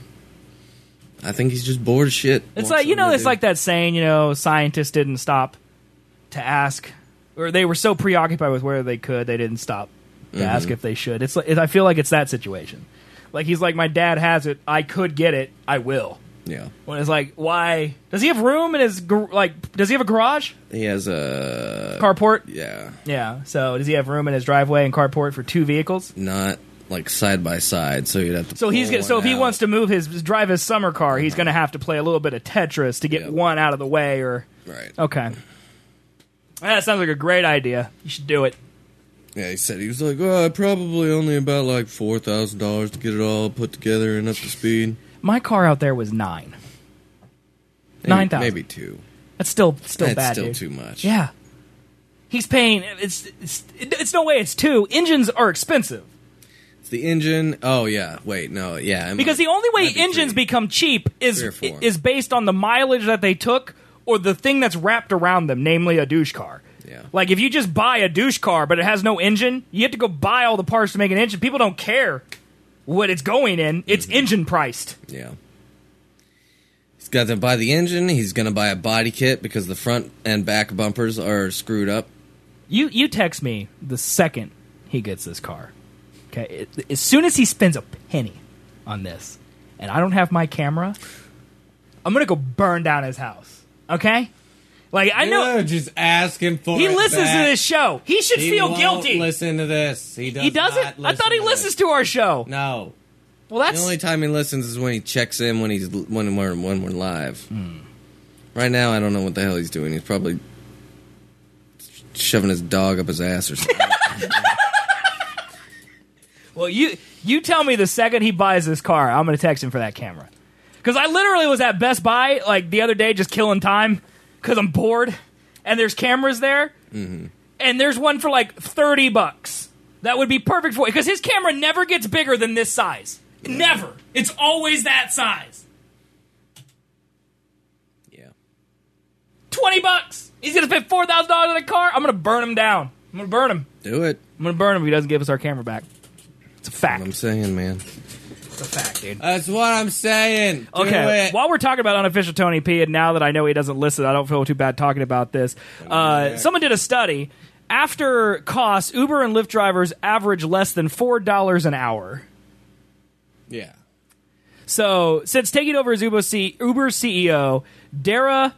I think he's just bored as shit. It's Wants like you know, something to it's do. like that saying, you know, scientists didn't stop to ask, or they were so preoccupied with where they could, they didn't stop to Mm-hmm. ask if they should. It's like, I feel like it's that situation. Like he's like, my dad has it, I could get it, I will. Yeah. When it's like, why does he have room in his gar- like? Does he have a garage, He has a... carport? Yeah. Yeah. So does he have room in his driveway and carport for two vehicles? Not, like, side by side, so you'd have to So he's pull gonna, so if one he out. wants to move his drive his summer car, he's going to have to play a little bit of Tetris to get Yep. one out of the way. Or Right. okay, that sounds like a great idea. You should do it. Yeah, he said, he was like, oh, probably only about, like, four thousand dollars to get it all put together and up to speed. My car out there was nine. Maybe, nine thousand. Maybe two. That's still still That's bad, still dude. too much. Yeah. He's paying. It's, it's it's no way. It's two. Engines are expensive It's the engine. Oh yeah. Wait. No. Yeah. it because might- the only way might be engines three. become cheap is Three or four. is based on the mileage that they took or the thing that's wrapped around them, namely a douche car. Yeah. Like if you just buy a douche car but it has no engine, you have to go buy all the parts to make an engine. People don't care what it's going in. It's Mm-hmm. engine priced. Yeah. He's got to buy the engine. He's going to buy a body kit because the front and back bumpers are screwed up. You you text me the second he gets this car. Okay, it, as soon as he spends a penny on this, and I don't have my camera, I'm gonna go burn down his house. Okay, like I know You're just asking for he it listens back. to this show. He should He feel won't guilty. Listen to this. He does. he doesn't. not I listen thought he to listens this. to our show. No. Well, The that's only time he listens is when he checks in when he's when we're when we're live. Hmm. Right now, I don't know what the hell he's doing. He's probably shoving his dog up his ass or something. well. You you tell me the second he buys this car, I'm gonna text him for that camera. Because I literally was at Best Buy like the other day, just killing time because I'm bored, and there's cameras there, Mm-hmm. and there's one for like thirty bucks. That would be perfect for it because his camera never gets bigger than this size. Never. It's always that size. Yeah. Twenty bucks. He's gonna spend four thousand dollars on a car. I'm gonna burn him down. I'm gonna burn him. Do it. I'm gonna burn him if he doesn't give us our camera back. It's a fact. What I'm saying, man. It's a fact, dude. That's what I'm saying. Do Okay, it. while we're talking about unofficial Tony P, and now that I know he doesn't listen, I don't feel too bad talking about this. Uh, someone did a study. After costs, Uber and Lyft drivers average less than four dollars an hour. Yeah. So, since taking over as Uber, C- Uber C E O, Dara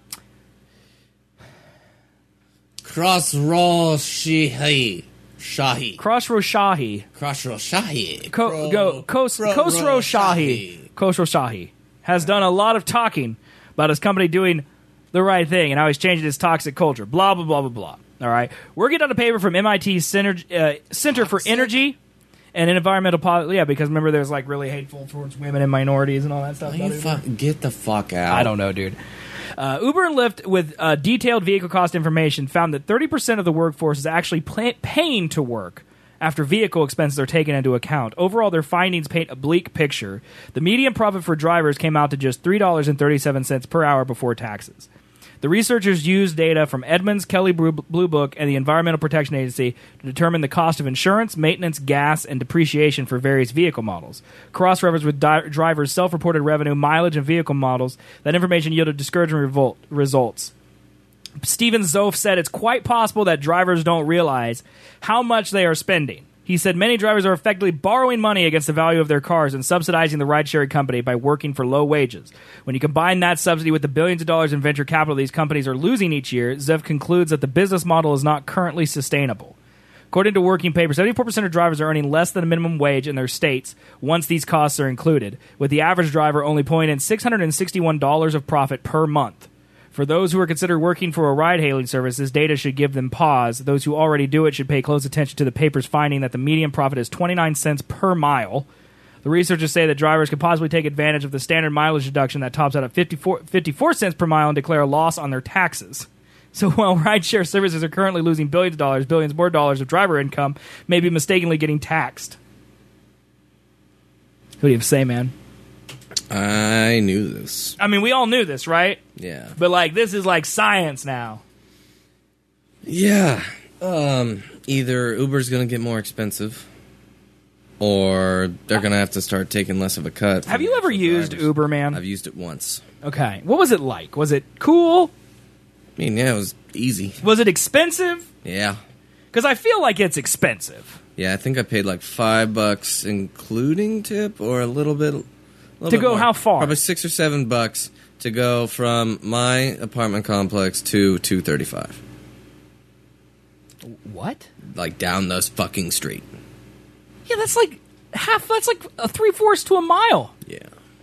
Crossroad Shahi. Shahi. Khosrow Shahi, Crossroad Shahi. Ko- go Kos- Khosrow Shahi, Khosrow Shahi has done a lot of talking about his company doing the right thing and how he's changing his toxic culture. Blah blah blah blah blah. All right, we're getting on a paper from M I T's Center, uh, Center for Energy and Environmental Policy. Yeah, because remember, there's like really hateful towards women and minorities and all that stuff. You fuck, get the fuck out. I don't know, dude. Uh, Uber and Lyft, with uh, detailed vehicle cost information, found that thirty percent of the workforce is actually pay- paying to work after vehicle expenses are taken into account. Overall, their findings paint a bleak picture. The median profit for drivers came out to just three dollars and thirty-seven cents per hour before taxes. The researchers used data from Edmunds, Kelley Blue Book, and the Environmental Protection Agency to determine the cost of insurance, maintenance, gas, and depreciation for various vehicle models. Cross-referenced with di- drivers' self-reported revenue, mileage, and vehicle models, that information yielded discouraging revolt- results. Stephen Zoff said it's quite possible that drivers don't realize how much they are spending. He said many drivers are effectively borrowing money against the value of their cars and subsidizing the ride-sharing company by working for low wages. When you combine that subsidy with the billions of dollars in venture capital these companies are losing each year, Zev concludes that the business model is not currently sustainable. According to Working Paper, seventy-four percent of drivers are earning less than a minimum wage in their states once these costs are included, with the average driver only pulling in six hundred sixty-one dollars of profit per month. For those who are considered working for a ride-hailing service, this data should give them pause. Those who already do it should pay close attention to the paper's finding that the median profit is twenty-nine cents per mile. The researchers say that drivers could possibly take advantage of the standard mileage deduction that tops out at fifty-four, fifty-four cents per mile and declare a loss on their taxes. So while rideshare services are currently losing billions of dollars, billions more dollars of driver income may be mistakenly getting taxed. What do you have to say, man? I knew this. I mean, we all knew this, right? Yeah. But, like, this is like science now. Yeah. Um, either Uber's going to get more expensive, or they're going to have to start taking less of a cut. Have you ever used drivers. Uber, man? I've used it once. Okay. What was it like? Was it cool? I mean, yeah, it was easy. Was it expensive? Yeah. Because I feel like it's expensive. Yeah, I think I paid like five bucks, including tip, or a little bit. A little To bit go more. how far? Probably six or seven bucks to go from my apartment complex to two thirty-five. What? Like down this fucking street. Yeah, that's like half. That's like a three fourths to a mile. Yeah.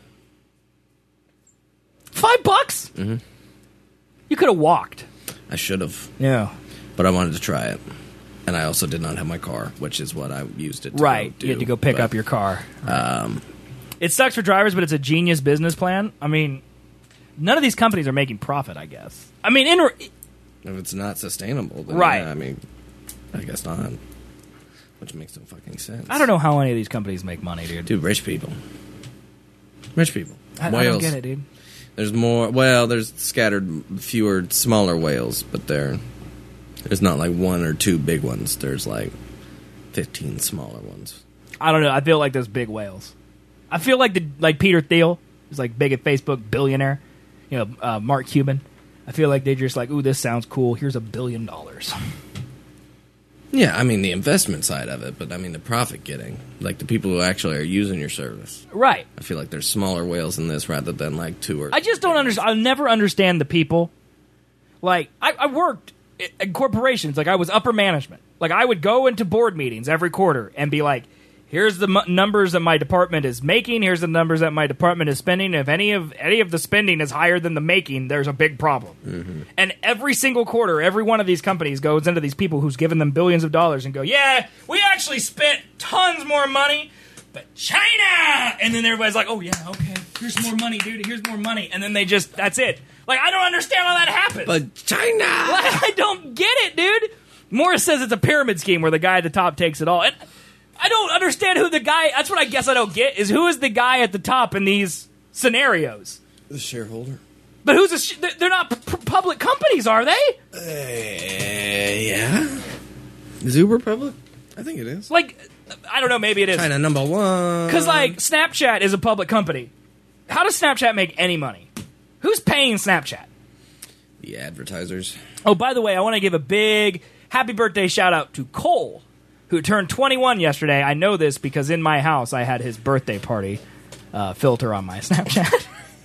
Five bucks? Mm-hmm. You could have walked. I should have, Yeah. but I wanted to try it. And I also did not have my car, which is what I used it to Right. go do. You had to go pick But, up your car. Um, It sucks for drivers, but it's a genius business plan. I mean, none of these companies are making profit, I guess. I mean, in if it's not sustainable, then right? Yeah, I mean, I guess not. Which makes no fucking sense. I don't know how any of these companies make money, dude. Dude, rich people. Rich people. I, I whales. don't get it, dude. There's more. Well, there's scattered fewer smaller whales, but there, there's not like one or two big ones. There's like fifteen smaller ones. I don't know. I feel like there's big whales. I feel like the like Peter Thiel, who's like big at Facebook, billionaire. You know, uh, Mark Cuban. I feel like they're just like, ooh, this sounds cool. Here's a billion dollars. Yeah, I mean the investment side of it, but I mean the profit getting, like the people who actually are using your service. Right. I feel like there's smaller whales in this rather than like two or. I just don't understand. I'll never understand the people. Like I, I worked in corporations. Like I was upper management. Like I would go into board meetings every quarter and be like, here's the m- numbers that my department is making. Here's the numbers that my department is spending. If any of any of the spending is higher than the making, there's a big problem. Mm-hmm. And every single quarter, every one of these companies goes into these people who's given them billions of dollars and go, yeah, we actually spent tons more money, but China! And then everybody's like, oh, yeah, okay, here's more money, dude, here's more money. And then they just, that's it. Like, I don't understand how that happens. But China! Like, I don't get it, dude. Morris says it's a pyramid scheme where the guy at the top takes it all. And I don't understand who the guy... That's what I guess I don't get, is who is the guy at the top in these scenarios? The shareholder. But who's a... Sh- they're not p- public companies, are they? Uh, yeah. Is Uber public? I think it is. Like, I don't know, maybe it is. China number one. Because, like, Snapchat is a public company. How does Snapchat make any money? Who's paying Snapchat? The advertisers. Oh, by the way, I want to give a big happy birthday shout-out to Cole, who turned twenty-one yesterday. I know this because in my house I had his birthday party uh, filter on my Snapchat.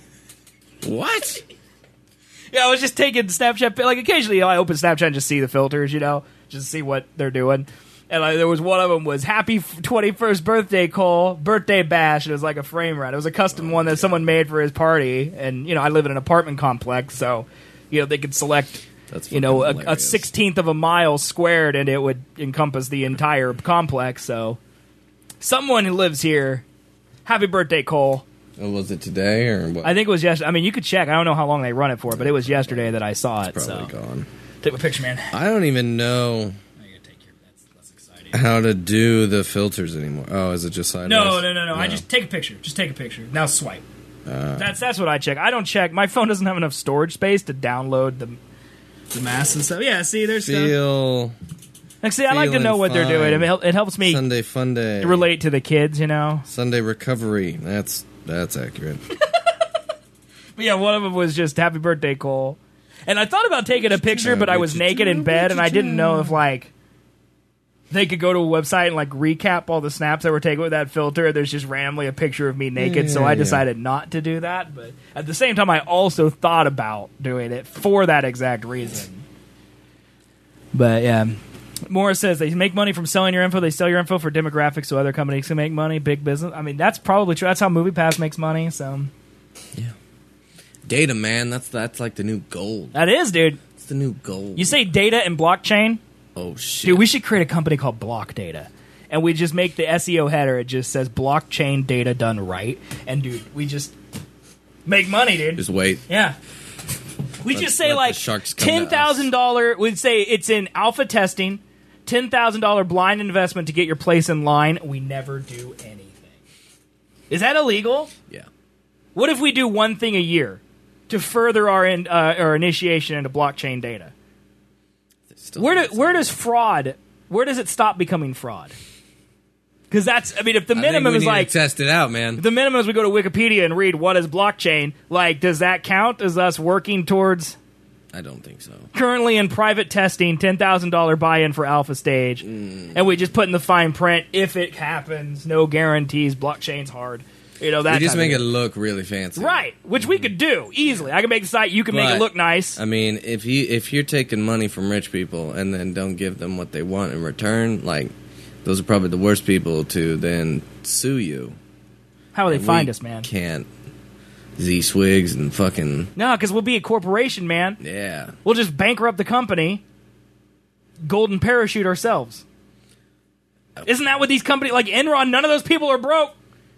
What? Yeah, I was just taking Snapchat. Like, occasionally, you know, I open Snapchat and just see the filters, you know, just see what they're doing. And like, there was one of them was happy twenty-first birthday, Cole, birthday bash. It was like a frame run. It was a custom one that someone made for his party. And, you know, I live in an apartment complex, so, you know, they could select... That's you know, a, hilarious. a sixteenth of a mile squared, and it would encompass the entire complex. So, someone who lives here, happy birthday, Cole. Oh, was it today or what? I think it was yesterday. I mean, you could check. I don't know how long they run it for, but it was yesterday that I saw it. It's probably so. gone. Take a picture, man. I don't even know how to do the filters anymore. Oh, is it just sideways? No, no, no, no. I just take a picture. Just take a picture. Now swipe. Uh, that's that's what I check. I don't check. My phone doesn't have enough storage space to download the the mass and stuff. Yeah, see, there's feel. stuff. Like, see, I like to know what they're doing. It, it helps me Sunday fun day. relate to the kids, you know. Sunday recovery. That's that's accurate. But yeah, one of them was just happy birthday, Cole. And I thought about taking a picture, but I was naked in bed, and I didn't know if, like, they could go to a website and, like, recap all the snaps that were taken with that filter. There's just randomly a picture of me naked, yeah, so I yeah. decided not to do that. But at the same time, I also thought about doing it for that exact reason. But, yeah. Morris says they make money from selling your info. They sell your info for demographics so other companies can make money. Big business. I mean, that's probably true. That's how MoviePass makes money, so... Yeah. Data, man. That's that's like the new gold. That is, dude. It's the new gold. You say data and blockchain? Oh, shit. Dude, we should create a company called Block Data. And we just make the S E O header. It just says blockchain data done right. And, dude, we just make money, dude. Just wait. Yeah. We Let- just say, let the like, sharks come to ten thousand dollars. We'd say it's in alpha testing, ten thousand dollars blind investment to get your place in line. We never do anything. Is that illegal? Yeah. What if we do one thing a year to further our in, uh, our initiation into blockchain data? Still Where do, where does fraud? Where does it stop becoming fraud? Because that's, I mean, if the I think minimum we is need to like test it out, man. if the minimum is we go to Wikipedia and read what is blockchain. Like, does that count as us working towards I don't think so. currently in private testing, ten thousand dollar buy-in for alpha stage, Mm. and we just put in the fine print if it happens, no guarantees. Blockchain's hard, you know that. We just type of make it thing. look really fancy. right, which we could do easily. I can make the site, you can make it But, look nice. I mean, if you if you're taking money from rich people and then don't give them what they want in return, like those are probably the worst people to then sue you. How will they And find we us, man? Can't Z Swigs and fucking No, because we'll be a corporation, man. yeah. We'll just bankrupt the company, golden parachute ourselves. Isn't that what these companies like Enron? None of those people are broke.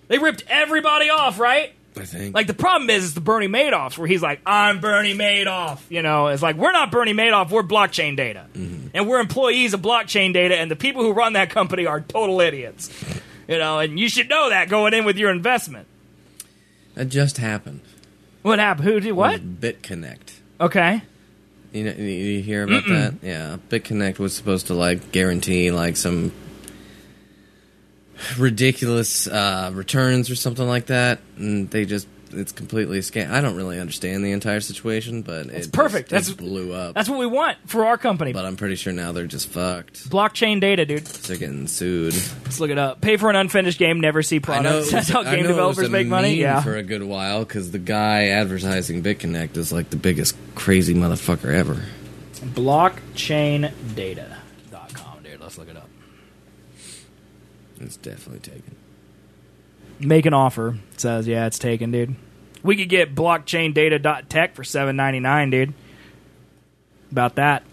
They ripped everybody off, right? I think. Like, the problem is, it's the Bernie Madoffs, where he's like, I'm Bernie Madoff. You know, it's like, we're not Bernie Madoff, we're blockchain data. Mm-hmm. And we're employees of blockchain data, and the people who run that company are total idiots. You know, and you should know that going in with your investment. That just happened. What happened? Who did what? BitConnect. Okay. You know, you hear about Mm-mm. that? Yeah. BitConnect was supposed to, like, guarantee, like, some ridiculous uh, returns or something like that, and they just it's completely a scam. I don't really understand the entire situation, but it's it perfect. Just, That's it blew up. That's what we want for our company. But I'm pretty sure now they're just fucked. Blockchain data, dude. They're getting sued. Let's look it up. Pay for an unfinished game, never see products. That's how game developers make money. Yeah, for a good while because the guy advertising BitConnect is like the biggest crazy motherfucker ever. blockchain data dot com, dude. Let's look it up. It's definitely taken. Make an offer. It says, yeah, it's taken, dude. We could get blockchain data dot tech for seven ninety-nine, dude. About that.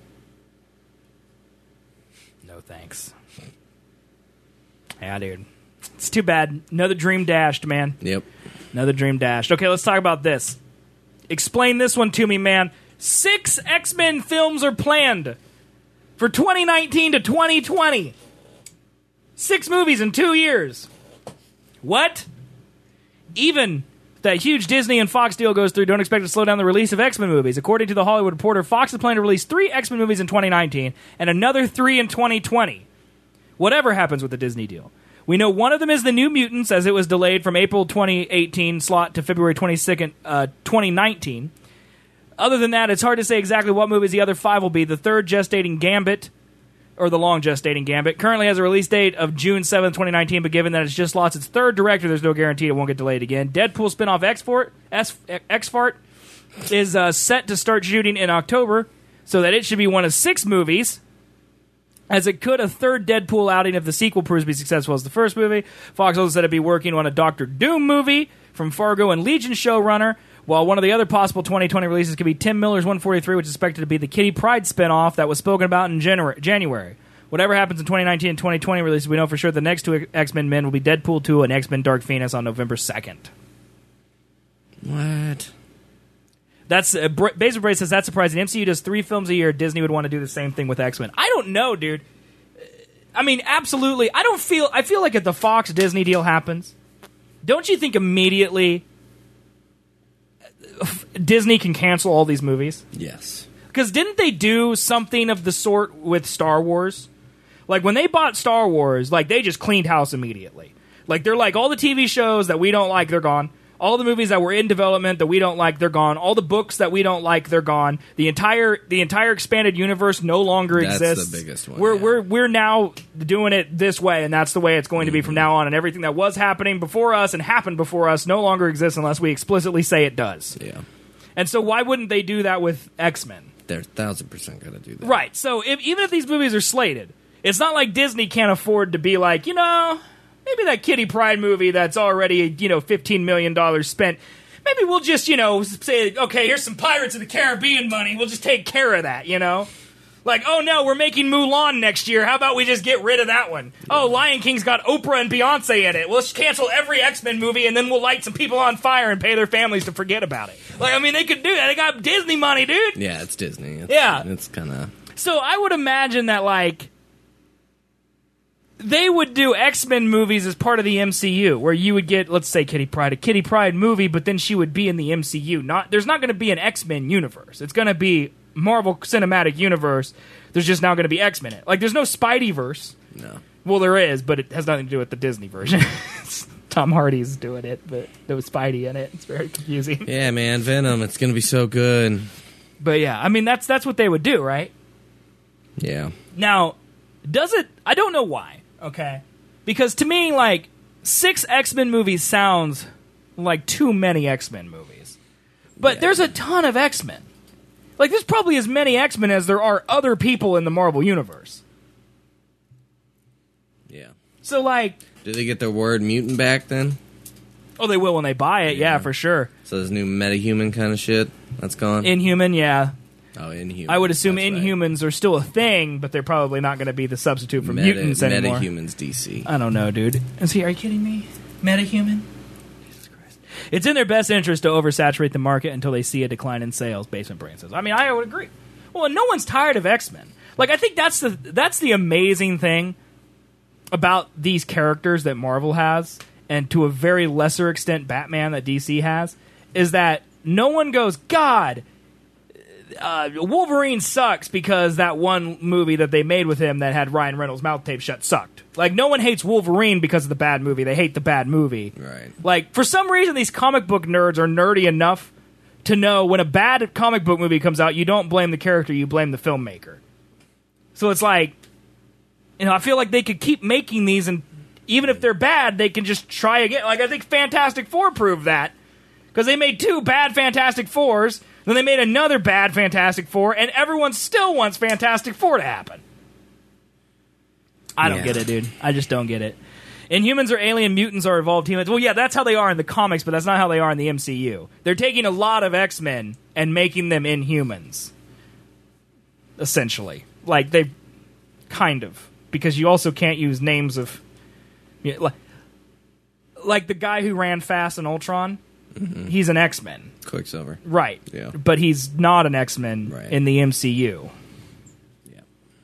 No thanks. Yeah, dude. It's too bad. Another dream dashed, man. Yep. Another dream dashed. Okay, let's talk about this. Explain this one to me, man. Six X-Men films are planned for twenty nineteen to twenty twenty. Six movies in two years. What? Even if that huge Disney and Fox deal goes through, don't expect to slow down the release of X-Men movies. According to The Hollywood Reporter, Fox is planning to release three X-Men movies in twenty nineteen and another three in twenty twenty. Whatever happens with the Disney deal. We know one of them is The New Mutants, as it was delayed from April twenty eighteen slot to February twenty-second, uh, twenty nineteen. Other than that, it's hard to say exactly what movies the other five will be. The third, gestating Gambit, or the long gestating Gambit, currently has a release date of June seventh, twenty nineteen, but given that it's just lost its third director, there's no guarantee it won't get delayed again. Deadpool spinoff X-Fort, X-Fart is uh, set to start shooting in October, so that it should be one of six movies, as it could a third Deadpool outing if the sequel proves to be successful as the first movie. Fox also said it'd be working on a Doctor Doom movie from Fargo and Legion showrunner, while one of the other possible twenty twenty releases could be Tim Miller's one forty-three, which is expected to be the Kitty Pryde spinoff that was spoken about in January. Whatever happens in twenty nineteen and twenty twenty releases, we know for sure the next two X-Men men will be Deadpool two and X-Men Dark Phoenix on November second. What? That's uh, Bra- Basil Bray says that's surprising. M C U does three films a year. Disney would want to do the same thing with X-Men. I don't know, dude. I mean, absolutely. I don't feel. I feel like if the Fox Disney deal happens, don't you think immediately Disney can cancel all these movies? Yes. Because didn't they do something of the sort with Star Wars? Like, when they bought Star Wars, like, they just cleaned house immediately. Like, they're like, all the T V shows that we don't like, they're gone. All the movies that were in development that we don't like, they're gone. All the books that we don't like, they're gone. The entire the entire expanded universe no longer That's exists. the biggest one. We're yeah. we're we're now doing it this way, and that's the way it's going to be from now on. And everything that was happening before us and happened before us no longer exists unless we explicitly say it does. Yeah. And so why wouldn't they do that with X-Men? They're a thousand percent going to do that. Right. So if, even if these movies are slated, it's not like Disney can't afford to be like, you know, maybe that Kitty Pryde movie that's already, you know, fifteen million dollars spent, maybe we'll just, you know, say, okay, here's some Pirates of the Caribbean money. We'll just take care of that, you know? Like, oh no, we're making Mulan next year. How about we just get rid of that one? Yeah. Oh, Lion King's got Oprah and Beyonce in it. We'll just cancel every X-Men movie and then we'll light some people on fire and pay their families to forget about it. Like, I mean, they could do that. They got Disney money, dude. Yeah, it's Disney. It's, yeah. It's kind of... So I would imagine that, like, they would do X-Men movies as part of the M C U, where you would get, let's say, Kitty Pryde, a Kitty Pryde movie, but then she would be in the M C U. Not, there's not going to be an X-Men universe. It's going to be Marvel Cinematic Universe. There's just now going to be X-Men in it. Like, there's no Spideyverse. No. Well, there is, but it has nothing to do with the Disney version. Tom Hardy's doing it, but there was Spidey in it. It's very confusing. Yeah, man, Venom. It's going to be so good. But yeah, I mean, that's that's what they would do, right? Yeah. Now, does it... I don't know why, okay? Because to me, like, six X-Men movies sounds like too many X-Men movies. But yeah. There's a ton of X-Men. Like, there's probably as many X-Men as there are other people in the Marvel Universe. Yeah. So, like... Do they get their word mutant back then? Oh, they will when they buy it, yeah, yeah for sure. So there's new metahuman kind of shit that's gone? Inhuman, yeah. Oh, Inhuman. I would assume that's Inhumans right. are still a thing, but they're probably not going to be the substitute for Meta, mutants anymore. Metahumans D C. I don't know, dude. Is he? Are you kidding me? Metahuman? Jesus Christ. It's in their best interest to oversaturate the market until they see a decline in sales, Basement Brain says. I mean, I would agree. Well, no one's tired of X-Men. Like, I think that's the that's the amazing thing about these characters that Marvel has, and to a very lesser extent Batman that D C has, is that no one goes, God, uh, Wolverine sucks because that one movie that they made with him that had Ryan Reynolds' mouth taped shut sucked. Like, no one hates Wolverine because of the bad movie. They hate the bad movie. Right. Like, for some reason, these comic book nerds are nerdy enough to know when a bad comic book movie comes out, you don't blame the character, you blame the filmmaker. So it's like, you know, I feel like they could keep making these, and even if they're bad, they can just try again. Like, I think Fantastic Four proved that. Because they made two bad Fantastic Fours, then they made another bad Fantastic Four, and everyone still wants Fantastic Four to happen. I don't Yeah. get it, dude. I just don't get it. Inhumans are alien, mutants are evolved humans. Well, yeah, that's how they are in the comics, but that's not how they are in the M C U. They're taking a lot of X-Men and making them Inhumans. Essentially. Like, they... Kind of. Because you also can't use names of... You know, like, like the guy who ran fast in Ultron, mm-hmm. he's an X-Men. Quicksilver. Right. Yeah. But he's not an X-Men right. in the M C U. Yeah.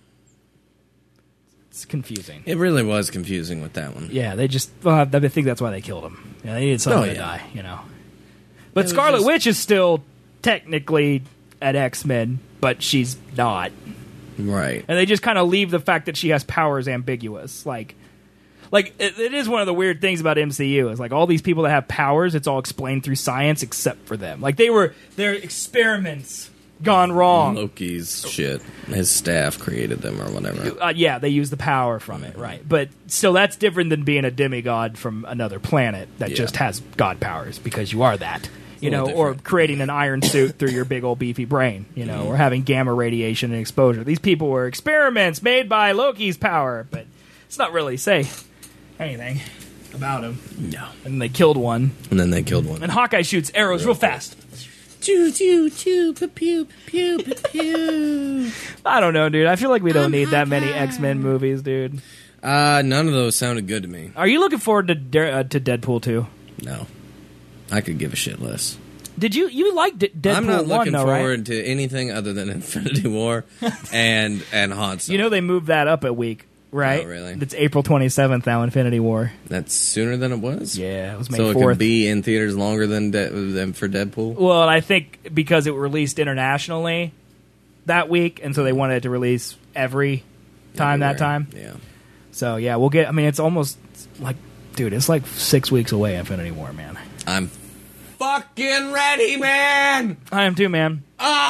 It's confusing. It really was confusing with that one. Yeah, they just... Well, I think that's why they killed him. Yeah, they needed someone oh, to yeah. die, you know. But It was Scarlet just- Witch is still technically an X-Men, but she's not. Right. And they just kind of leave the fact that she has powers ambiguous. Like, like it, it is one of the weird things about M C U. Is like all these people that have powers, it's all explained through science except for them. Like they were, their experiments gone wrong. Loki's shit. His staff created them or whatever. Uh, yeah, they use the power from it, right? But still, that's different than being a demigod from another planet that Yeah. just has god powers because you are that. You A know, little or different. creating an iron suit through your big old beefy brain, you know, or having gamma radiation and exposure. These people were experiments made by Loki's power, but it's not really say anything about him. No. And they killed one. And then they killed one. And Hawkeye shoots arrows real fast. Choo choo choo pew pew pew pew pew. I don't know, dude. I feel like we don't need that many X-Men movies, dude. Uh, none of those sounded good to me. Are you looking forward to Dare- uh, to Deadpool two? No. I could give a shit less. Did you you like D- Deadpool I'm not one looking though, forward right? to anything other than Infinity War and and Han Solo. You know they moved that up a week, right? Oh, really? It's April twenty-seventh now, Infinity War. That's sooner than it was? Yeah, it was May So it fourth. could be in theaters longer than, De- than for Deadpool? Well, and I think because it released internationally that week, and so they wanted it to release every time that Everywhere. time. Yeah. So, yeah, we'll get... I mean, it's almost like... Dude, it's like six weeks away, Infinity War, man. I'm fucking ready, man! I am too, man.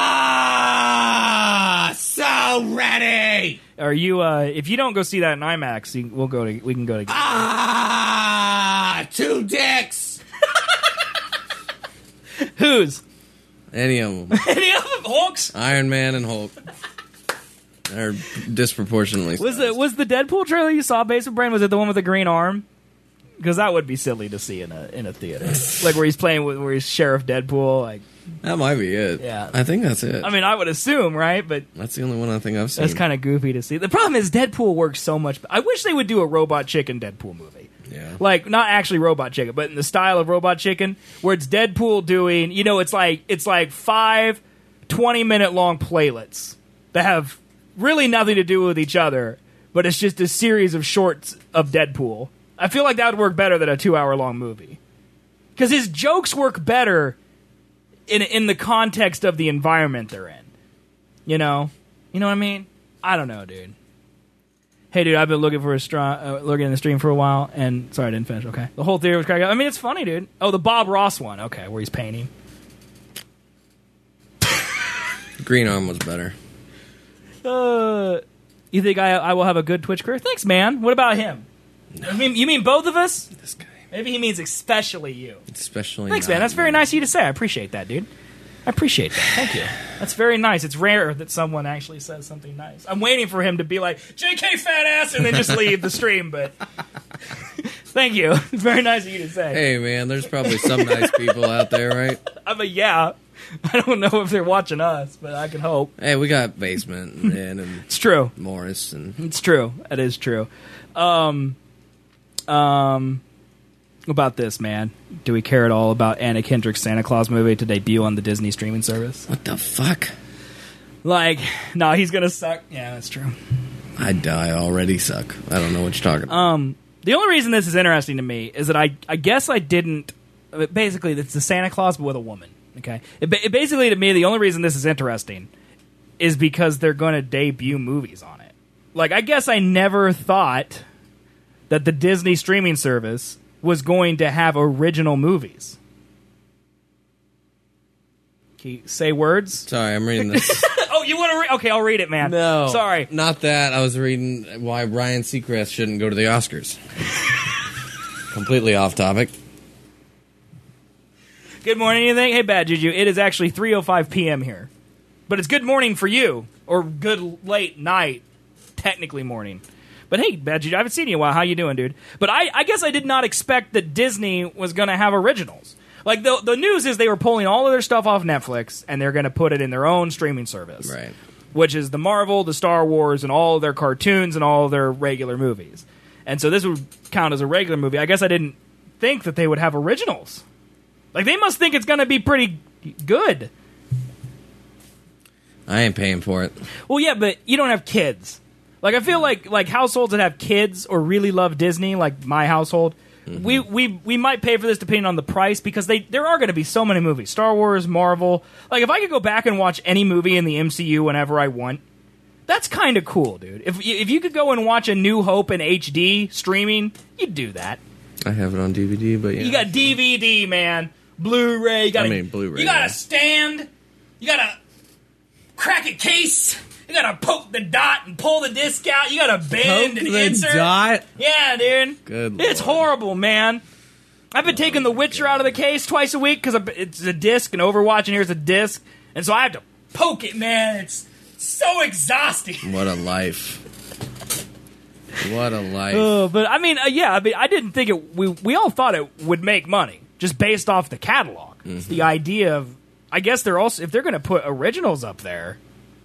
Ah, so ready! Are you... uh If you don't go see that in IMAX, you, we'll go to... We can go together. Ah, two dicks! Whose? Any of them. Any of them? Hulks? Iron Man and Hulk. Are disproportionately Was the sized. was the Deadpool trailer you saw, Basement Brain? Was it the one with the green arm? Because that would be silly to see in a in a theater, like where he's playing with where he's Sheriff Deadpool. Like, That might be it. Yeah. I think that's it. I mean, I would assume, right? But that's the only one I think I've seen. that's kind of goofy to see. The problem is Deadpool works so much. I wish they would do a Robot Chicken Deadpool movie. Yeah. Like, not actually Robot Chicken, but in the style of Robot Chicken, where it's Deadpool doing, you know, it's like it's like five twenty-minute long playlets that have really nothing to do with each other, but it's just a series of shorts of Deadpool. I feel like that would work better than a two-hour-long movie. Because his jokes work better in in the context of the environment they're in. You know? You know what I mean? I don't know, dude. Hey, dude, I've been looking for a strong, uh, looking in the stream for a while, and sorry, I didn't finish. Okay, the whole theory was cracking. I mean, it's funny, dude. Oh, the Bob Ross one. Okay, where he's painting. Green Arm was better. Uh, you think I I will have a good Twitch career? Thanks, man. What about him? No. I mean, you mean both of us? This guy. Maybe he means especially you. Especially Thanks, not man. That's very me. nice of you to say. I appreciate that, dude. I appreciate that. Thank you. That's very nice. It's rare that someone actually says something nice. I'm waiting for him to be like, J K fat ass, and then just leave the stream, but thank you. It's very nice of you to say. Hey, man, there's probably some nice people out there, right? I'm a yeah. I don't know if they're watching us, but I can hope. Hey, we got Basement and, and, and It's true. Morris and It's true. It is true. Um, um, about this, man. Do we care at all about Anna Kendrick's Santa Claus movie to debut on the Disney streaming service? What the fuck? Like, no, he's gonna suck. Yeah, that's true. I die already suck. I don't know what you're talking about. Um, the only reason this is interesting to me is that I, I guess I didn't. Basically, it's the Santa Claus but with a woman. Okay, it, it basically to me the only reason this is interesting is because they're going to debut movies on it. Like, I guess I never thought that the Disney streaming service was going to have original movies. Can you say words? Sorry, I'm reading this. Oh, you want to read? Okay, I'll read it, man. No. Sorry. Not that. I was reading why Ryan Seacrest shouldn't go to the Oscars. Completely off topic. Good morning, anything? Hey, Bad Juju. It is actually three oh five p.m. here. But it's good morning for you. Or good late night. Technically morning. But hey, Bad Juju, I haven't seen you in a while. How you doing, dude? But I, I guess I did not expect that Disney was going to have originals. Like, the the news is they were pulling all of their stuff off Netflix, and they're going to put it in their own streaming service. Right. Which is the Marvel, the Star Wars, and all of their cartoons and all of their regular movies. And so this would count as a regular movie. I guess I didn't think that they would have originals. Like, they must think it's going to be pretty good. I ain't paying for it. Well, yeah, but you don't have kids. Like, I feel like like households that have kids or really love Disney, like my household, mm-hmm. we, we we might pay for this depending on the price because they there are going to be so many movies. Star Wars, Marvel. Like, if I could go back and watch any movie in the M C U whenever I want, that's kind of cool, dude. If, if you could go and watch A New Hope in H D streaming, you'd do that. I have it on D V D, but yeah. You got D V D, man. Blu-ray. You got I mean, Blu-ray. You got yeah. a stand. You got to crack a case. You got to poke the dot and pull the disc out. You got to bend Poke and the insert. dot? Yeah, dude. Good It's Lord. horrible, man. I've been taking The Witcher out of the case twice a week because it's a disc, and Overwatch, and here's a disc. And so I have to poke it, man. It's so exhausting. What a life. What a life. Uh, but, I mean, uh, yeah, I mean, I didn't think it... We, we all thought it would make money, just based off the catalog. Mm-hmm. It's the idea of... I guess they're also... If they're going to put originals up there...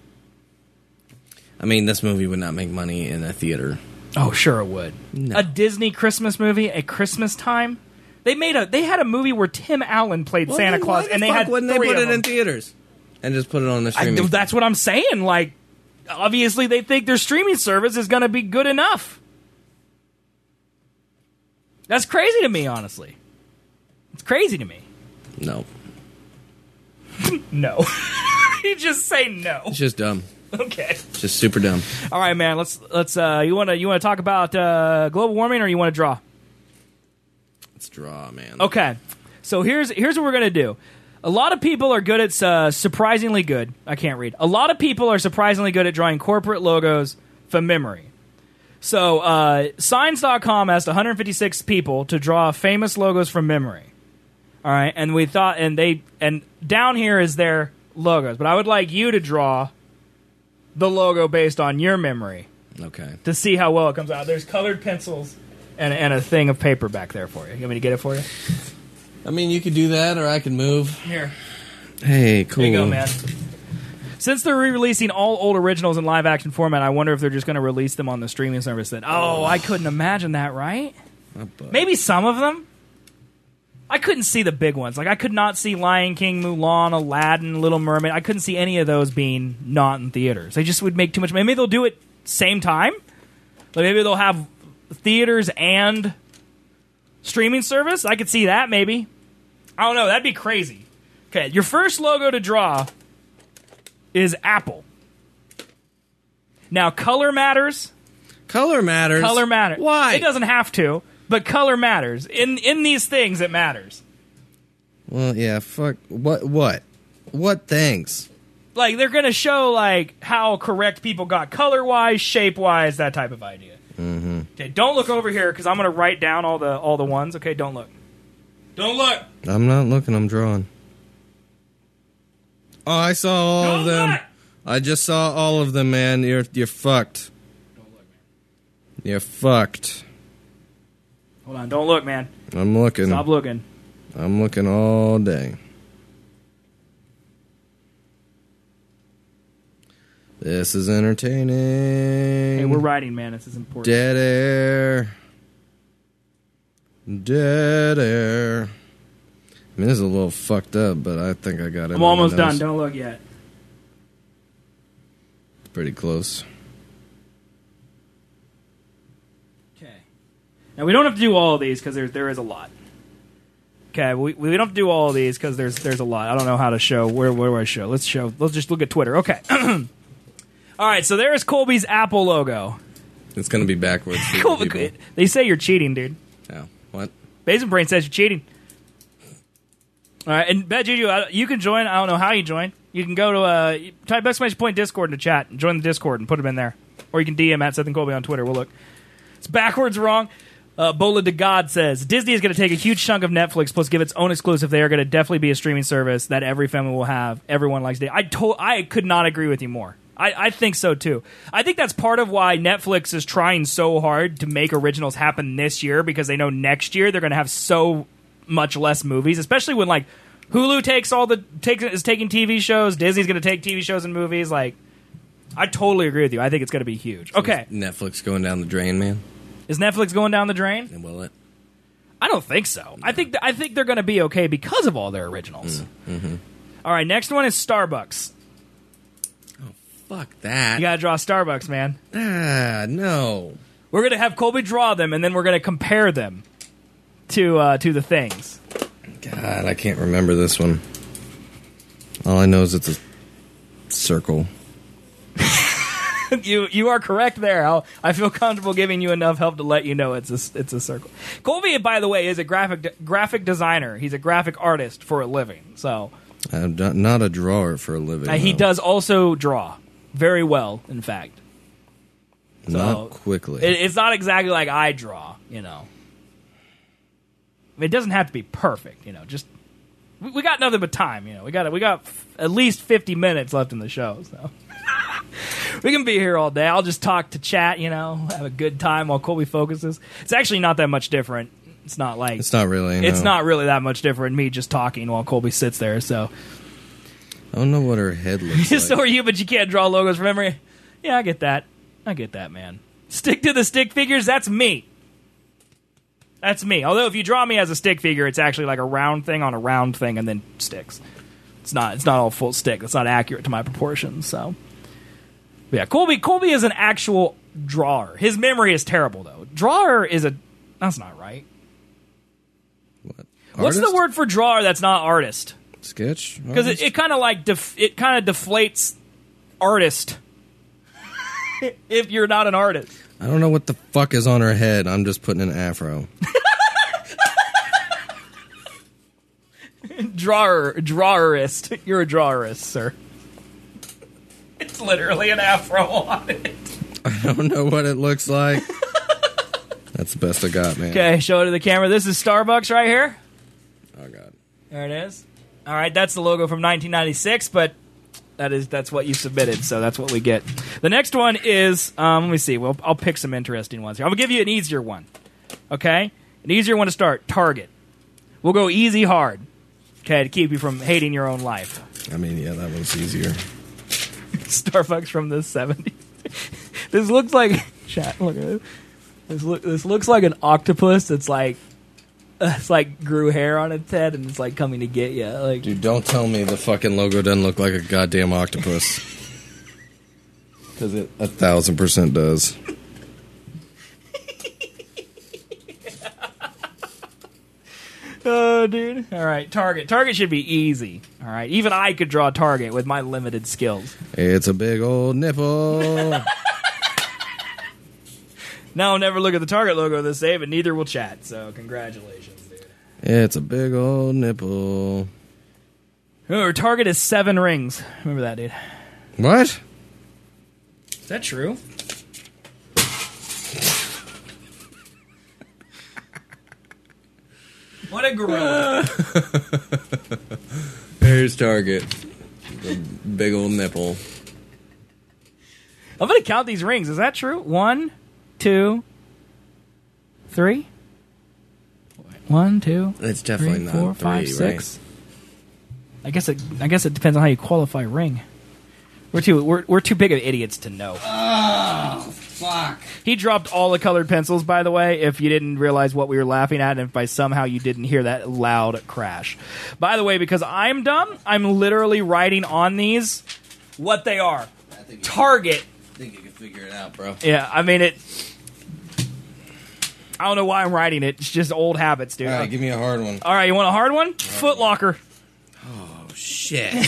I mean, this movie would not make money in a theater. Oh, sure it would. No. A Disney Christmas movie at Christmas time? They made a. They had a movie where Tim Allen played Well, Santa then Claus, why the and they fuck had wouldn't they three put of it them. in theaters and just put it on the I, streaming? that's what I'm saying. Like, obviously, they think their streaming service is going to be good enough. That's crazy to me, honestly. It's crazy to me. No, No. You just say no. it's just dumb. Okay. It's just super dumb. All right, man. Let's let's. Uh, you want to you want to talk about uh, global warming, or you want to draw? Let's draw, man. Okay, so here's here's what we're gonna do. A lot of people are good at uh, surprisingly good. I can't read. A lot of people are surprisingly good at drawing corporate logos from memory. So uh, Signs dot com asked one hundred fifty-six people to draw famous logos from memory. All right, and we thought, and they and down here is their logos. But I would like you to draw the logo based on your memory Okay. to see how well it comes out. There's colored pencils and, and a thing of paper back there for you. You want me to get it for you? I mean, you could do that, or I could move. Here. Hey, cool. There you go, man. Since they're re-releasing all old originals in live-action format, I wonder if they're just going to release them on the streaming service. Then, oh, I couldn't imagine that, right? Maybe some of them. I couldn't see the big ones. Like, I could not see Lion King, Mulan, Aladdin, Little Mermaid. I couldn't see any of those being not in theaters. They just would make too much money. Maybe they'll do it same time. Like, maybe they'll have theaters and streaming service. I could see that, maybe. I don't know. That'd be crazy. Okay, your first logo to draw is Apple. Now, color matters. Color matters. Color matters. Why? It doesn't have to, but color matters. In in these things, it matters. Well, yeah, fuck. What? What? What things? Like, they're going to show, like, how correct people got color-wise, shape-wise, that type of idea. Mm-hmm. Okay, don't look over here, because I'm going to write down all the all the ones. Okay, don't look. Don't look. I'm not looking. I'm drawing. Oh, I saw all Don't of them. look. I just saw all of them, man. You're you're fucked. Don't look, man. You're fucked. Hold on, don't look, man. I'm looking. Stop looking. I'm looking all day. This is entertaining. Hey, we're writing, man. This is important. Dead air. Dead air. I mean, this is a little fucked up, but I think I got it. I'm almost done. Don't look yet. It's pretty close. Okay. Now, we don't have to do all of these because there, there is a lot. Okay, we, we don't have to do all of these because there's there's a lot. I don't know how to show. Where, where do I show? Let's show. Let's just look at Twitter. Okay. All right, so there's Colby's Apple logo. It's going to be backwards. For Colby, they say you're cheating, dude. Oh, what? Basement Brain says you're cheating. All right, and Bad Juju, you can join. I don't know how you join. You can go to uh, type exclamation point Discord in the chat and join the Discord and put them in there. Or you can D M at Seth and Colby on Twitter. We'll look. It's backwards wrong. Uh, Bola de God says Disney is going to take a huge chunk of Netflix plus give its own exclusive. They are going to definitely be a streaming service that every family will have. Everyone likes it. I to- I could not agree with you more. I, I think so too. I think that's part of why Netflix is trying so hard to make originals happen this year because they know next year they're going to have so much less movies, especially when like Hulu takes all the takes is taking T V shows. Disney's going to take T V shows and movies. Like, I totally agree with you. I think it's going to be huge. Okay, Is Netflix going down the drain, man. Is Netflix going down the drain? And will it? I don't think so. No. I think th- I think they're going to be okay because of all their originals. Mm-hmm. All right, next one is Starbucks. Oh, fuck that. You got to draw Starbucks, man. Ah, no. We're going to have Colby draw them, and then we're going to compare them to uh, to the things. God, I can't remember this one. All I know is it's a circle. you you are correct there. I'll, I feel comfortable giving you enough help to let you know it's a, it's a circle. Colby, by the way, is a graphic de- graphic designer. He's a graphic artist for a living. So I'm not a drawer for a living. Uh, he no. does also draw very well, in fact. So not quickly. It, it's not exactly like I draw, you know. I mean, it doesn't have to be perfect, you know. Just we, we got nothing but time, you know. We got we got f- at least fifty minutes left in the show, so we can be here all day. I'll just talk to chat, you know, have a good time while Colby focuses. It's actually not that much different. It's not like it's not really. It's no. not really that much different. Me just talking while Colby sits there. So I don't know what her head looks like. so are you, but you can't draw logos from memory. Yeah, I get that. I get that, man. Stick to the stick figures. That's me. That's me. Although if you draw me as a stick figure, it's actually like a round thing on a round thing and then sticks. It's not. It's not all full stick. It's not accurate to my proportions. So, but yeah, Colby. Colby is an actual drawer. His memory is terrible, though. Drawer is a. That's not right. What? What's the word for drawer that's not artist? Sketch. Because it, it kind of like def, it kind of deflates artist if you're not an artist. I don't know what the fuck is on her head. I'm just putting an afro. Drawer, drawerist. You're a drawerist, sir. It's literally an afro on it. I don't know what it looks like. That's the best I got, man. Okay, show it to the camera. This is Starbucks right here. Oh, God. There it is. All right, that's the logo from nineteen ninety-six, but that is that's what you submitted, so that's what we get. The next one is, um, let me see. Well, I'll pick some interesting ones here. I'm going to give you an easier one, okay? An easier one to start, Target. We'll go easy, hard, okay, to keep you from hating your own life. I mean, yeah, that one's easier. Starbucks from the seventies. This looks like, chat, look at this. This, look, this looks like an octopus that's like, uh, it's like grew hair on its head and it's like coming to get you. Like, Dude, don't tell me the fucking logo doesn't look like a goddamn octopus. Because it a thousand percent does. Oh, dude. All right, Target. Target should be easy. All right, even I could draw Target with my limited skills. It's a big old nipple. Now I'll never look at the Target logo the same, and neither will chat. So congratulations, dude. It's a big old nipple. Oh, Target is seven rings. Remember that, dude. What? Is that true? What a gorilla. Here's Target. The big old nipple. I'm going to count these rings. Is that true? One, two, three. One, two, It's definitely three, not four, three, five, right? six. I guess it. I guess it depends on how you qualify ring. We're too. We're we're too big of idiots to know. Oh, Fuck. He dropped all the colored pencils, by the way, if you didn't realize what we were laughing at, and if by somehow you didn't hear that loud crash. By the way, because I'm dumb, I'm literally writing on these what they are. I think you Target. I think you can figure it out, bro. Yeah, I mean, it... I don't know why I'm writing it. It's just old habits, dude. All right, give me a hard one. All right, you want a hard one? Foot Locker. Oh, shit.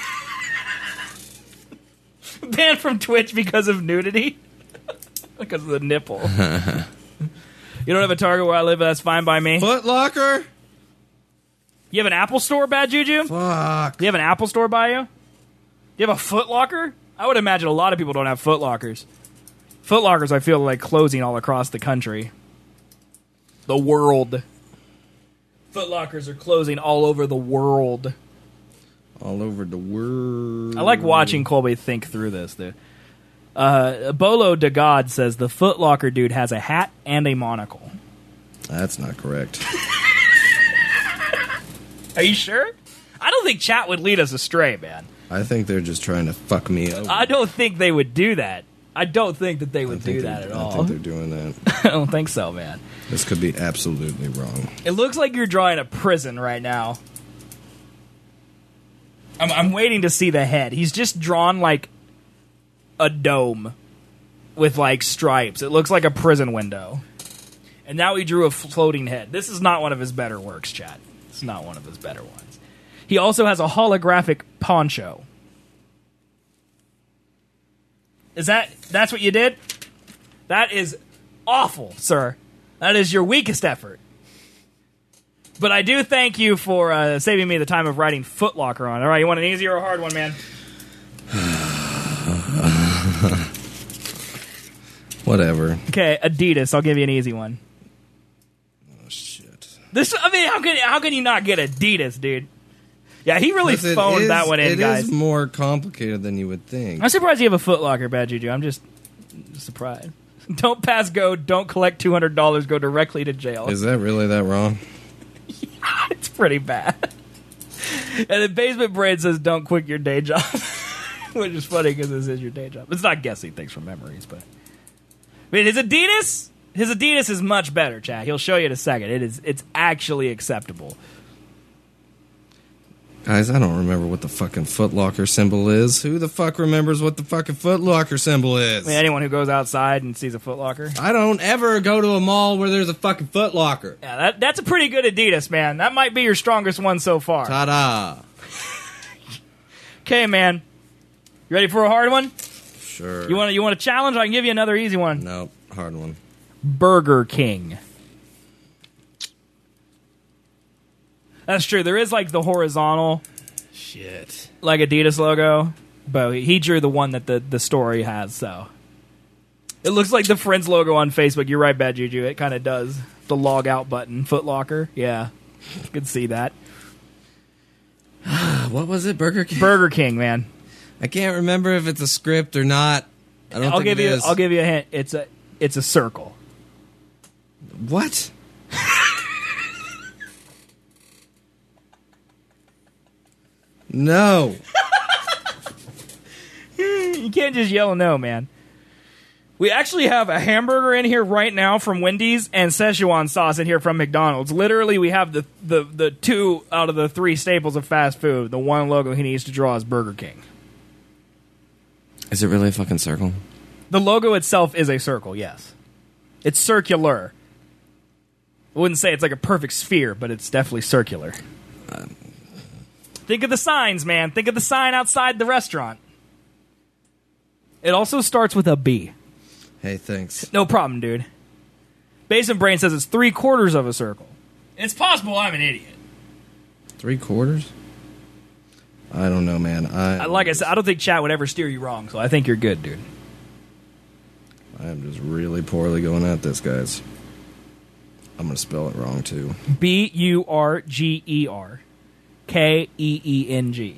Banned from Twitch because of nudity. Because of the nipple. You don't have a Target where I live, but that's fine by me. Foot Locker? You have an Apple store, Bad Juju? Fuck. Do you have an Apple store by you? Do you have a Foot Locker? I would imagine a lot of people don't have Foot Lockers. Foot Lockers, I feel like closing all across the country. The world. Foot Lockers are closing all over the world. All over the world. I like watching Colby think through this, dude. Uh, Bolo de God says the Foot Locker dude has a hat and a monocle. That's not correct. Are you sure? I don't think chat would lead us astray, man. I think they're just trying to fuck me over. I don't think they would do that. I don't think that they would I think do they- that at I all. think they're doing that. I don't think so, man. This could be absolutely wrong. It looks like you're drawing a prison right now. I'm, I'm waiting to see the head. He's just drawn like a dome with like stripes. It looks like a prison window. And now he drew a floating head. This is not one of his better works, chat. It's not one of his better ones. He also has a holographic poncho. Is that that's what you did? That is awful, sir. That is your weakest effort. But I do thank you for uh, saving me the time of writing Foot Locker on. All right, you want an easy or a hard one, man? Whatever. Okay, Adidas. I'll give you an easy one. Oh, shit. This, I mean, how can how can you not get Adidas, dude? Yeah, he really Listen, phoned it is- that one in, it guys. is more complicated than you would think. I'm surprised you have a Foot Locker, Bad Juju. I'm just surprised. Don't pass go. Don't collect two hundred dollars. Go directly to jail. Is that really that wrong? It's pretty bad. And the Basement Brain says, don't quit your day job. Which is funny because this is your day job. It's not guessing things from memories, but... I mean, his Adidas... His Adidas is much better, chat. He'll show you in a second. It is, it's actually acceptable. Guys, I don't remember what the fucking Foot Locker symbol is. Who the fuck remembers what the fucking Foot Locker symbol is? I mean, anyone who goes outside and sees a Foot Locker. I don't ever go to a mall where there's a fucking Foot Locker. Yeah, that, that's a pretty good Adidas, man. That might be your strongest one so far. Ta-da. Okay, man. You ready for a hard one? Sure. You want you want a challenge? I can give you another easy one. Nope. Hard one. Burger King. That's true. There is like the horizontal, Shit. like Adidas logo, but he drew the one that the, the story has. So it looks like the Friends logo on Facebook. You're right, Bad Juju. It kind of does. The log out button, Foot Locker. Yeah, you can see that. What was it? Burger King? Burger King, man. I can't remember if it's a script or not. I don't I'll think give it you. is. I'll give you a hint. It's a. It's a circle. What? No. You can't just yell no, man. We actually have a hamburger in here right now from Wendy's and Szechuan sauce in here from McDonald's. Literally, we have the, the, the two out of the three staples of fast food. The one logo he needs to draw is Burger King. Is it really a fucking circle? The logo itself is a circle, yes. It's circular. I wouldn't say it's like a perfect sphere, but it's definitely circular. Um, Think of the signs, man. Think of the sign outside the restaurant. It also starts with a B. Hey, thanks. No problem, dude. Basement Brain says it's three quarters of a circle. It's possible I'm an idiot. Three quarters? I don't know, man. I Like I said, I don't think chat would ever steer you wrong, so I think you're good, dude. I'm just really poorly going at this, guys. I'm going to spell it wrong, too. B U R G E R K E E N G.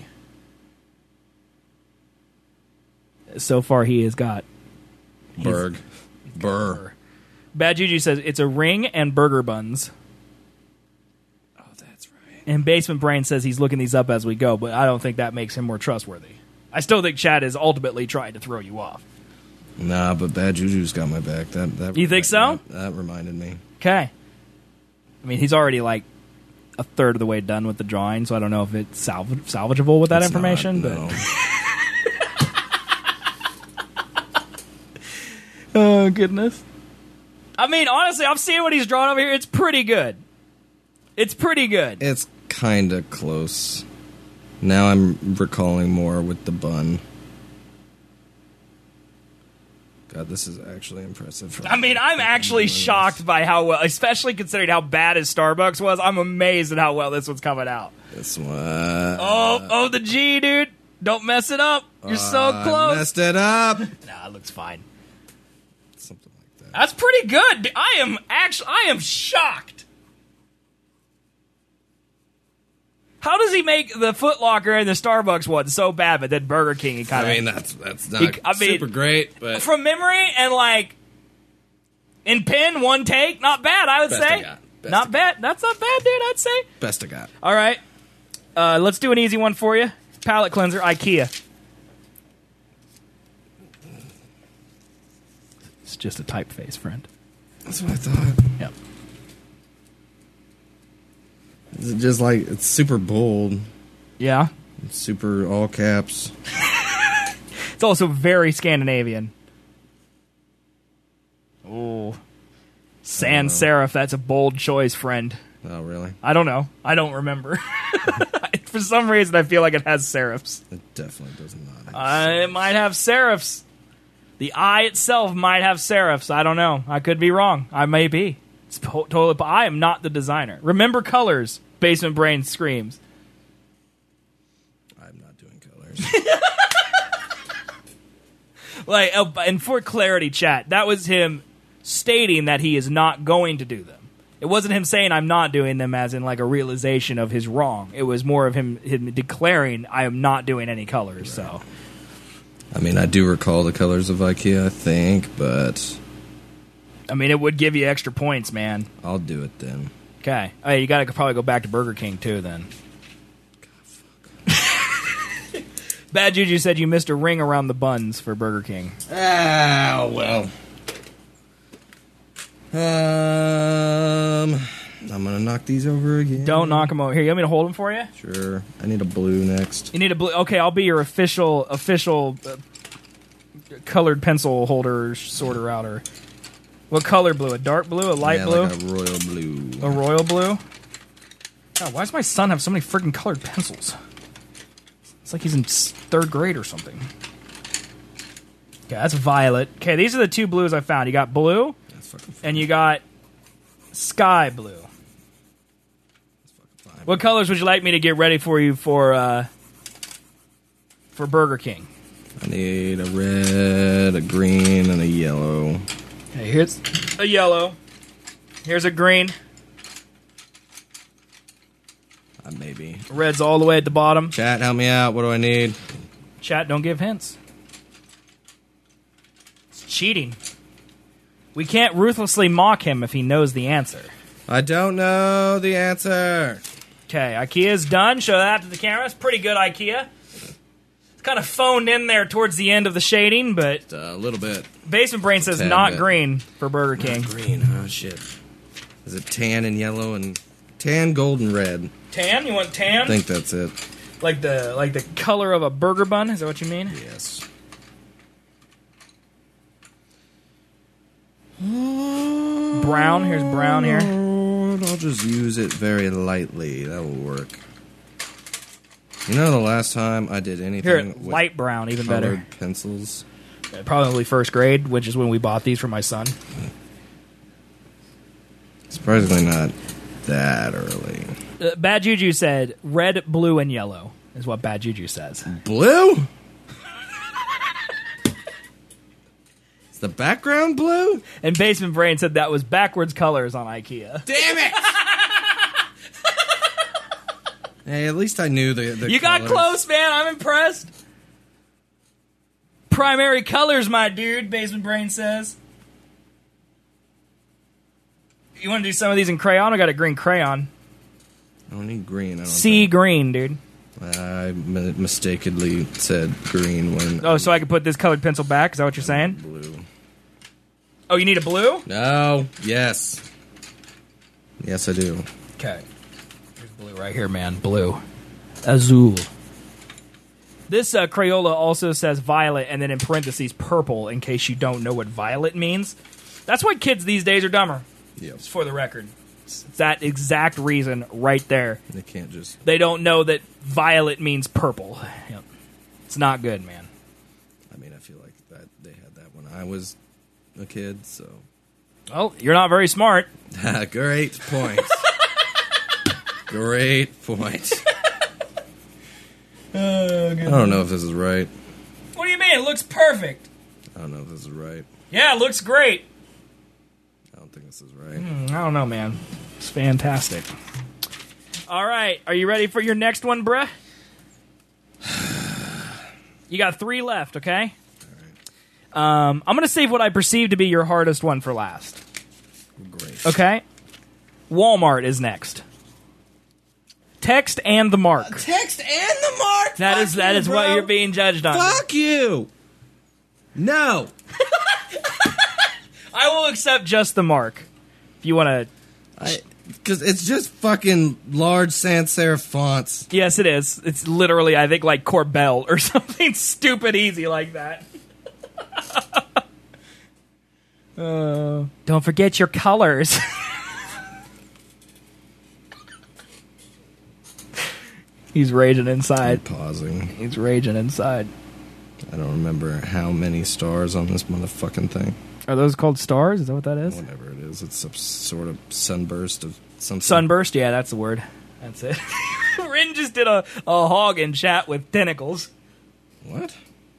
So far, he has got... Berg. Burr. Bad Juju says it's a ring and burger buns. Oh, that's right. And Basement Brain says he's looking these up as we go, but I don't think that makes him more trustworthy. I still think chat is ultimately trying to throw you off. Nah, but Bad Juju's got my back. That, that You think that, so? That, that reminded me. Okay. I mean, he's already like a third of the way done with the drawing, so I don't know if it's salv- salvageable with that It's information. not, but no. Oh, goodness. I mean, honestly, I'm seeing what he's drawn over here. It's pretty good. It's pretty good. It's kind of close. Now I'm recalling more with the bun. God, this is actually impressive. I mean, I'm actually shocked by how well, especially considering how bad his Starbucks was. I'm amazed at how well this one's coming out. This one. Oh, oh, the G, dude. Don't mess it up. You're so Uh, I close. messed it up. Nah, it looks fine. Something like that. That's pretty good. I am actually, I am shocked. How does he make the Foot Locker and the Starbucks one so bad, but then Burger King he kind of... I mean, that's that's not He- I mean, super great, but from memory and like in pen, one take, not bad, I would Best I say. got. Best Not I bad. That's not bad, dude, I'd say. best I got. All right. Uh, let's do an easy one for you. Palette cleanser, IKEA. It's just a typeface, friend. That's what I thought. Yep. Is it just like it's super bold, Yeah. super all caps? It's also very Scandinavian. Oh. Sans serif, that's a bold choice, friend. Oh, really? I don't know. I don't remember. For some reason, I feel like it has serifs. It definitely does not. Uh, it might have serifs. The eye itself might have serifs. I don't know. I could be wrong. I may be. It's po- totally. But I am not the designer. Remember colors. Basement Brain screams. I'm not doing colors. Like, oh, and for clarity, chat, that was him stating that he is not going to do them. It wasn't him saying I'm not doing them as in like a realization of his wrong. It was more of him, him declaring I am not doing any colors. So I mean, I do recall the colors of IKEA, I think, but I mean, it would give you extra points, man. I'll do it then. Okay. Oh, you got to probably go back to Burger King, too, then. Bad Juju said you missed a ring around the buns for Burger King. Ah, well. Um, I'm gonna knock these over again. Don't knock them over. Here, you want me to hold them for you? Sure. I need a blue next. You need a blue. Okay, I'll be your official, official uh, colored pencil holder sorter outer. What color blue? A dark blue? A light yeah, blue? like a royal blue. A royal blue? God, why does my son have so many freaking colored pencils? It's like he's in s- third grade or something. Okay, that's violet. Okay, these are the two blues I found. You got blue, That's fucking fine. and you got sky blue. That's fucking fine. What colors would you like me to get ready for you for uh, for Burger King? I need a red, a green, and a yellow. Okay, here's a yellow. Here's a green. Uh, maybe. Red's all the way at the bottom. Chat, help me out. What do I need? Chat, don't give hints. It's cheating. We can't ruthlessly mock him if he knows the answer. I don't know the answer. Okay, IKEA's done. Show that to the camera. It's pretty good, IKEA. It's kind of phoned in there towards the end of the shading, but Uh, a little bit. Basement Brain says Tad not bit. green for Burger King. Green. Oh, shit. Is it tan and yellow and... Tan, gold, and red. Tan? You want tan? I think that's it. Like the like the color of a burger bun? Is that what you mean? Yes. Brown. Here's brown here. I'll just use it very lightly. That will work. You know the last time I did anything Here, with light brown, even colored better. pencils? Probably first grade, which is when we bought these for my son. Surprisingly not that early. Uh, Bad Juju said red, blue, and yellow is what Bad Juju says. Blue? Is the background blue? And Basement Brain said that was backwards colors on IKEA. Damn it! Hey, at least I knew the, the You got colors. close, man. I'm impressed. Primary colors, my dude, Basement Brain says. You want to do some of these in crayon? I got a green crayon. I don't need green. I don't Sea green, dude. I mi- mistakenly said green when... Oh, so I can put this colored pencil back? Is that what you're saying? Blue. Oh, you need a blue? No. Yes. Yes, I do. Okay. Here's blue right here, man. Blue. Azul. This uh, Crayola also says violet and then in parentheses purple in case you don't know what violet means. That's why kids these days are dumber. Yep. Just for the record. It's that exact reason right there. They can't just... They don't know that violet means purple. Yep. It's not good, man. I mean, I feel like that they had that when I was a kid, so... Well, you're not very smart. Great point. Great point. Oh, I don't know if this is right. What do you mean? It looks perfect. I don't know if this is right. Yeah, it looks great. I don't think this is right. Mm, I don't know, man. It's fantastic. All right, are you ready for your next one, bruh? You got three left, okay? All right. Um, I'm going to save what I perceive to be your hardest one for last. Great. Okay? Walmart is next. Text and the mark. Uh, text and the mark. That Fuck is that you, is bro. what you're being judged on. Fuck you. No. I will accept just the mark. If you want to... I because it's just fucking large sans serif fonts. Yes, it is. It's literally, I think, like Corbel or something stupid easy like that. uh, don't forget your colors. He's raging inside. Pausing. He's raging inside. I don't remember how many stars on this motherfucking thing. Are those called stars? Is that what that is? Whatever it is, it's some sort of sunburst of something. Sunburst? Yeah, that's the word. That's it. Rin just did a, a hog in chat with tentacles. What?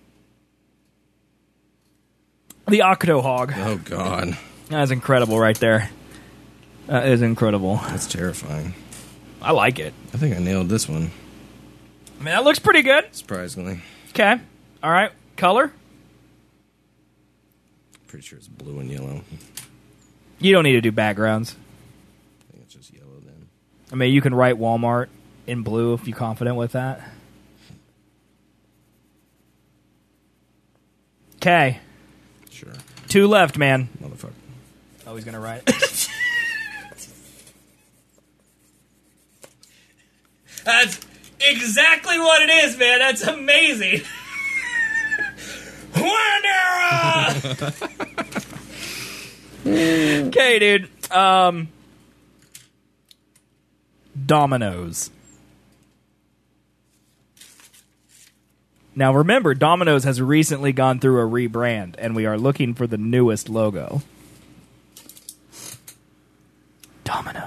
The Octo Hog. Oh, God. That's incredible right there. That is incredible. That's terrifying. I like it. I think I nailed this one. I mean, that looks pretty good. Surprisingly. Okay. All right. Color? Pretty sure it's blue and yellow. You don't need to do backgrounds. I think it's just yellow then. I mean, you can write Walmart in blue if you're confident with that. Okay. Sure. Two left, man. Motherfucker. Oh, he's going to write it. That's exactly what it is, man. That's amazing. Okay, dude. Um, Domino's. Now, remember, Domino's has recently gone through a rebrand, and we are looking for the newest logo. Domino's.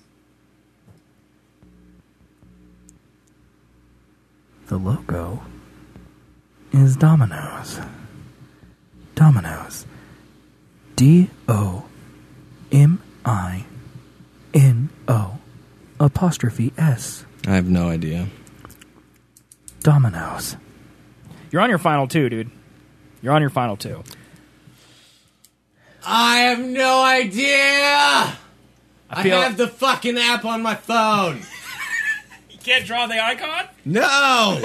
The logo is Domino's. Domino's. D O M I N O apostrophe S. I have no idea. Domino's. You're on your final two, dude. You're on your final two. I have no idea. I, I feel- have the fucking app on my phone. You can't draw the icon? No.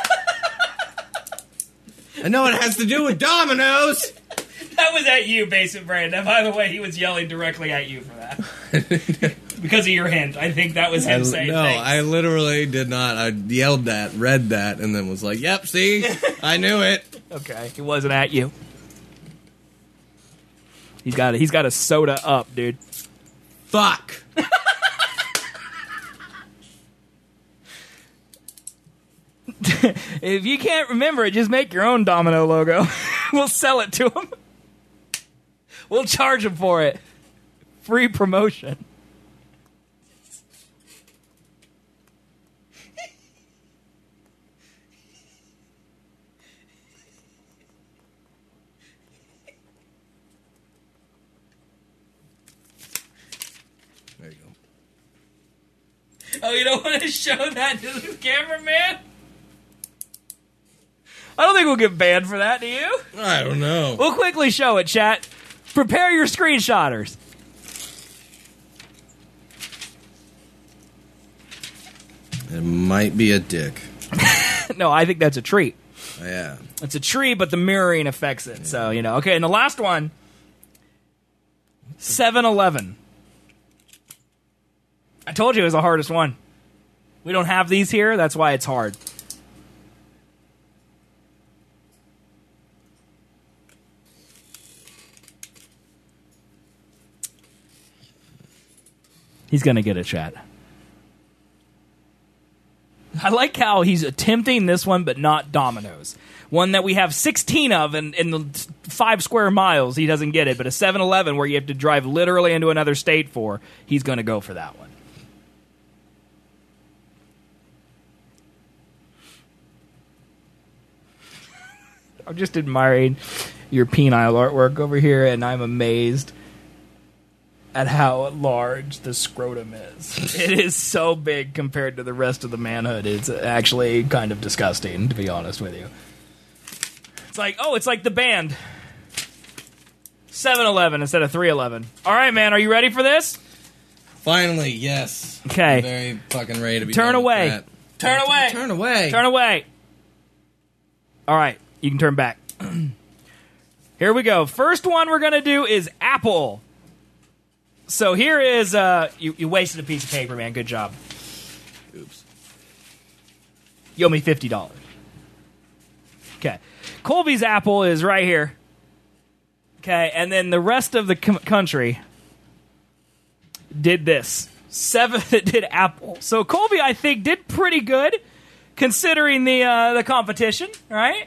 I know it has to do with Domino's. That was at you, Basic Brand. And by the way, he was yelling directly at you for that. Because of your hint. I think that was him I, saying no, thanks. I literally did not. I yelled that, read that, and then was like, yep, see? I knew it. Okay, it wasn't at you. He's got a, he's got a soda up, dude. Fuck. If you can't remember it, just make your own Domino logo. We'll sell it to him. We'll charge him for it. Free promotion. There you go. Oh, you don't want to show that to the cameraman? I don't think we'll get banned for that, do you? I don't know. We'll quickly show it, chat. Prepare your screenshotters. It might be a dick. No, I think that's a tree. Yeah. It's a tree, but the mirroring affects it. Yeah. So, you know. Okay, and the last one, seven eleven. I told you it was the hardest one. We don't have these here. That's why it's hard. He's going to get a chat. I like how he's attempting this one, but not Domino's. One that we have sixteen of in, in the five square miles, he doesn't get it. But a seven eleven where you have to drive literally into another state for, he's going to go for that one. I'm just admiring your penile artwork over here, and I'm amazed at how large the scrotum is. It is so big compared to the rest of the manhood. It's actually kind of disgusting, to be honest with you. It's like, oh, it's like the band. seven eleven instead of three eleven. All right, man, are you ready for this? Finally, yes. Okay. I'm very fucking ready to be Turn done away. with that. Turn away. Turn away. Turn away. All right, you can turn back. Here we go. First one we're going to do is Apple. So here is, uh, you, you wasted a piece of paper, man. Good job. Oops. You owe me fifty dollars. Okay. Colby's Apple is right here. Okay, and then the rest of the com- country did this. Seven did Apple. So Colby, I think, did pretty good considering the uh, the competition, right?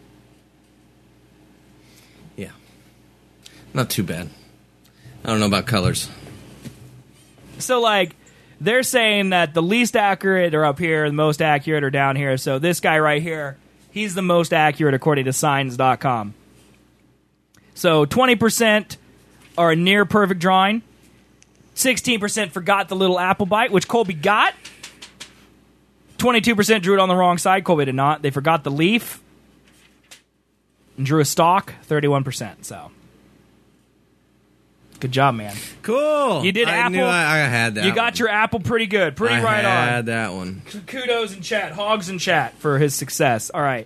Yeah. Not too bad. I don't know about colors. So, like, they're saying that the least accurate are up here, the most accurate are down here. So this guy right here, he's the most accurate according to Signs dot com. So twenty percent are a near perfect drawing. sixteen percent forgot the little apple bite, which Colby got. twenty-two percent drew it on the wrong side. Colby did not. They forgot the leaf and drew a stalk. thirty-one percent. So, good job, man. Cool. You did I apple. Knew I, I had that. You got one. your apple pretty good. Pretty I right on. I had that one. Kudos in chat. Hogs in chat for his success. All right.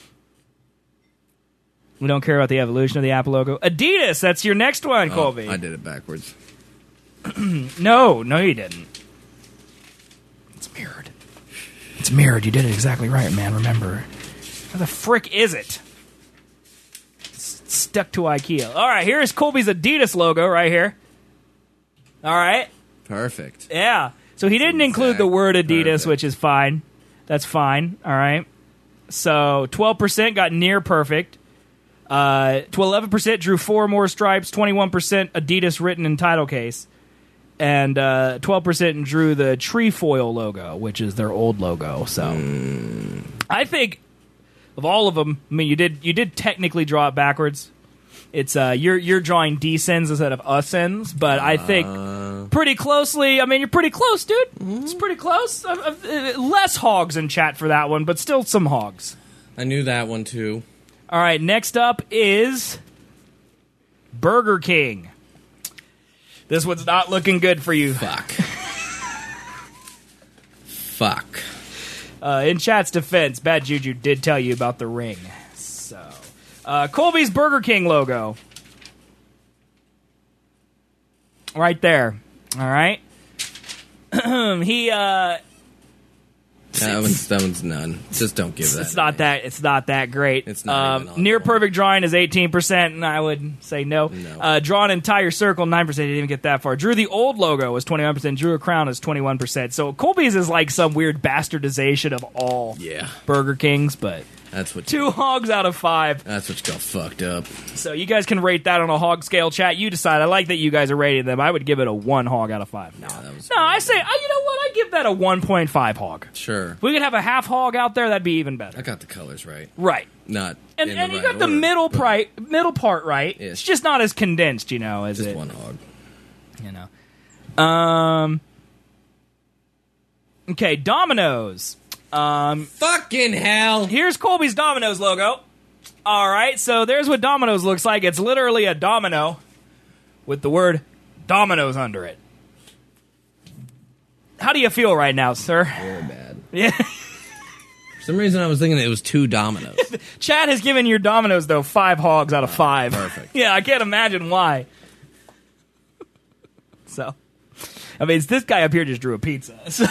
We don't care about the evolution of the Apple logo. Adidas, that's your next one, Oh, Colby. I did it backwards. No, no you didn't. It's mirrored. It's mirrored. You did it exactly right, man. Remember. How the frick is it? It's stuck to IKEA. All right, here's Colby's Adidas logo right here. All right. Perfect. Yeah. So he didn't include the word Adidas, perfect. which is fine. That's fine. All right. So twelve percent got near perfect. Uh, to eleven percent drew four more stripes. twenty-one percent Adidas written in title case. And uh, twelve percent drew the Trefoil logo, which is their old logo. So mm. I think of all of them, I mean, you did you did technically draw it backwards. It's uh, you're you're drawing descends instead of ascends, but I think Uh. pretty closely. I mean, you're pretty close, dude. It's pretty close. Uh, uh, less hogs in chat for that one, but still some hogs. I knew that one too. All right, next up is Burger King. This one's not looking good for you. Fuck. Fuck. Uh, in chat's defense, Bad Juju did tell you about the ring. So, uh, Colby's Burger King logo. Right there. All right. he, uh... That one's, that one's none. Just don't give that. It's not that. It's not that great. It's not um, even on near point. perfect drawing is eighteen percent, and I would say no. No. Uh, draw an entire circle, nine percent. Didn't even get that far. Drew the old logo was twenty-one percent. Drew a crown is twenty-one percent. So Colby's is like some weird bastardization of all Yeah. Burger Kings, but That's what. two hogs out of five. That's what you got fucked up. So you guys can rate that on a hog scale. Chat, you decide. I like that you guys are rating them. I would give it a one hog out of five. No, that was no, I say, uh, you know what? I give that a one point five hog. Sure. If we could have a half hog out there, that'd be even better. I got the colors right. Right. Not. And, in and the you right got the order, middle but pri- middle part right. Yes. It's just not as condensed, you know, as Just it. one hog. You know. Um. Okay, Domino's. Um. Fucking hell. Here's Colby's Domino's logo. All right, so there's what Domino's looks like. It's literally a domino with the word Domino's under it. How do you feel right now, sir? Really bad. Yeah. For some reason, I was thinking it was two Dominoes. Chad has given your Dominoes, though, five hogs out of five. Perfect. Yeah, I can't imagine why. So, I mean, this guy up here just drew a pizza. So.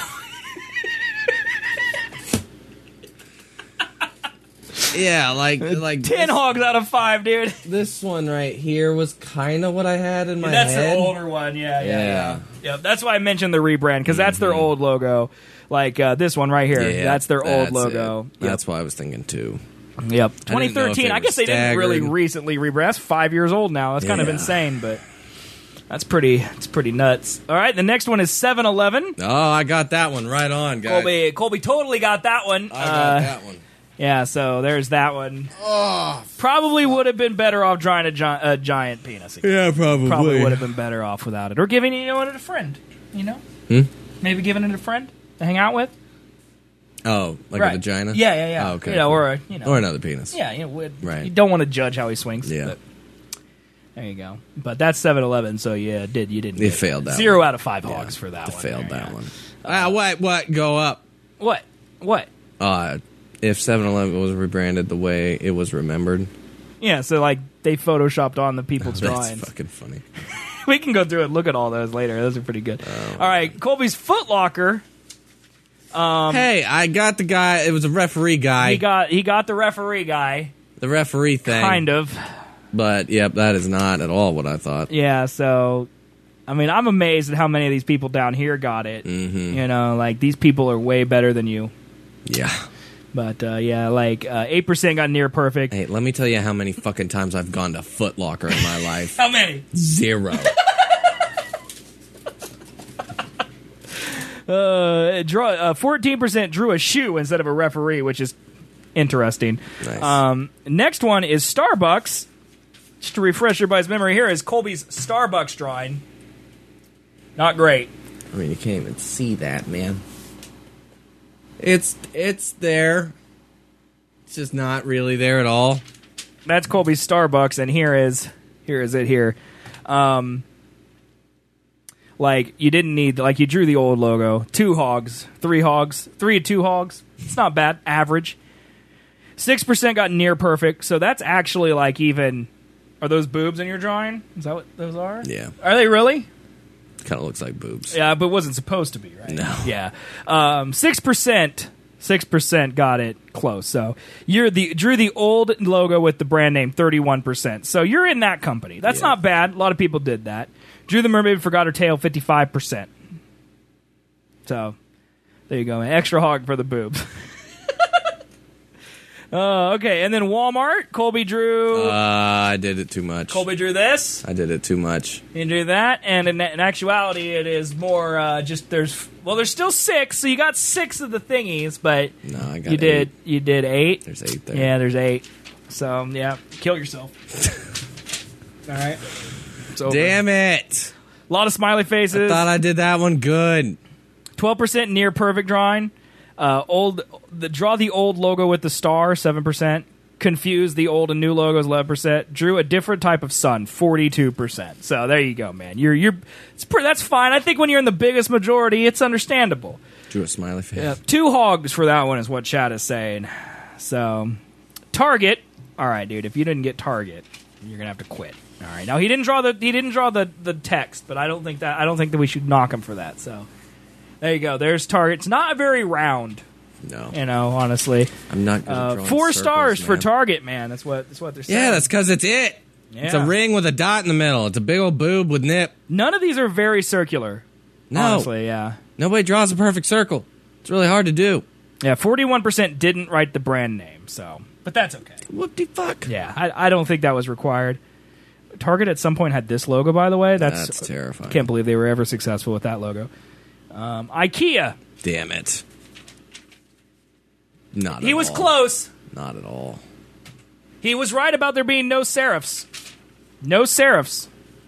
Yeah, like like ten this, hogs out of five, dude. This one right here was kind of what I had in my That's head. the older one, yeah, yeah, yeah. Yeah. yeah. That's why I mentioned the rebrand, because that's their old logo. Like uh, this one right here, Yeah, that's their that's old logo. it. That's why I was thinking too. Yep, I twenty didn't know if thirteen. it I, was guess they didn't really staggered. recently rebrand. That's five years old now. That's kind of Yeah. insane, but that's pretty. It's pretty nuts. All right, the next one is seven eleven. Oh, I got that one right on, guys. Colby, Colby totally got that one. I got Uh, that one. Yeah, so there's that one. Oh, Probably would have been better off drawing a, gi- a giant penis. yeah, probably. Probably would have been better off without it, or giving you know it to a friend. You know, Hmm? maybe giving it a friend to hang out with. Oh, like Right. a vagina? Yeah, yeah, yeah. Oh, okay. You know, cool. or a, you know, or another penis. yeah, you know, would- Right. You don't want to judge how he swings. Yeah. But there you go. But that's seven eleven. So yeah, did you didn't? You get failed that Zero one. out of five Yeah, hogs for that I one. failed there, that yeah. one. Ah, what? What? Go up. What? What? Uh, if seven eleven was rebranded the way it was remembered, Yeah. So like they photoshopped on the people's that's drawings. fucking funny. We can go through and look at all those later. Those are pretty good. Oh. All right, Colby's Foot Locker. Um, hey, I got the guy. It was a referee guy. He got he got the referee guy, the referee thing. kind of. But, yep, that is not at all what I thought. Yeah. So, I mean, I'm amazed at how many of these people down here got it. Mm-hmm. You know, like these people are way better than you. Yeah. But uh, yeah, like uh, eight percent got near perfect. Hey, let me tell you how many fucking times I've gone to Foot Locker in my life. How many? Zero. Uh, draw uh, fourteen percent drew a shoe instead of a referee, which is interesting. Nice. Um, next one is Starbucks. Just to refresh everybody's memory, here is Colby's Starbucks drawing. Not great. I mean, you can't even see that, man. It's it's there. It's just not really there at all. That's Colby's Starbucks, and here is here is it here. Um, like you didn't need like you drew the old logo. Two hogs, three hogs, three to two hogs. It's not bad. Average. Six percent got near perfect, so that's actually like even. Are those boobs in your drawing? Is that what those are? Yeah. Are they really? Kind of looks like boobs. Yeah, but wasn't supposed to be, right? No. Yeah. Um, six percent. Six percent got it close. So you're the drew the old logo with the brand name thirty-one percent. So you're in that company. That's Yeah. not bad. A lot of people did that. Drew the mermaid, forgot her tail, fifty-five percent. So there you go. An extra hog for the boobs. uh, okay, and then Walmart. Colby drew. Uh, I did it too much. Colby drew this. I did it too much. You do that, and in, in actuality, it is more uh, just there's well, there's still six, so you got six of the thingies, but No, I got you did eight. you did eight. There's eight there. Yeah, there's eight. So yeah, kill yourself. All right. It's over. Damn it! A lot of smiley I faces. thought I did that one good. Twelve percent near perfect drawing. Uh, old the draw the old logo with the star, seven percent. Confuse the old and new logos, eleven percent. Drew a different type of sun, forty-two percent. So there you go, man. You're you're it's pretty, that's fine. I think when you're in the biggest majority, it's understandable. Drew a smiley face. Yeah, two hogs for that one is what Chad is saying. So Target. All right, dude. If you didn't get Target, you're gonna have to quit. All right. Now he didn't draw the he didn't draw the, the text, but I don't think that I don't think that we should knock him for that. So there you go. There's Target. It's not very round. No, You know, honestly, I'm not good at uh, drawing four circles, stars for man. Target, man. That's what that's what they're saying. Yeah, that's because it's it. It's a Yeah. ring with a dot in the middle. It's a big old boob with nip. None of these are very circular. No. Honestly, yeah, Nobody draws a perfect circle. It's really hard to do. yeah. Forty-one percent didn't write the brand name, so but that's okay. Whoop de fuck. Yeah, I, I don't think that was required. Target at some point had this logo, by the way. That's, That's terrifying. Can't believe they were ever successful with that logo. Um, IKEA. Damn it. Not. He at was all. close. Not at all. He was right about there being no serifs. No serifs.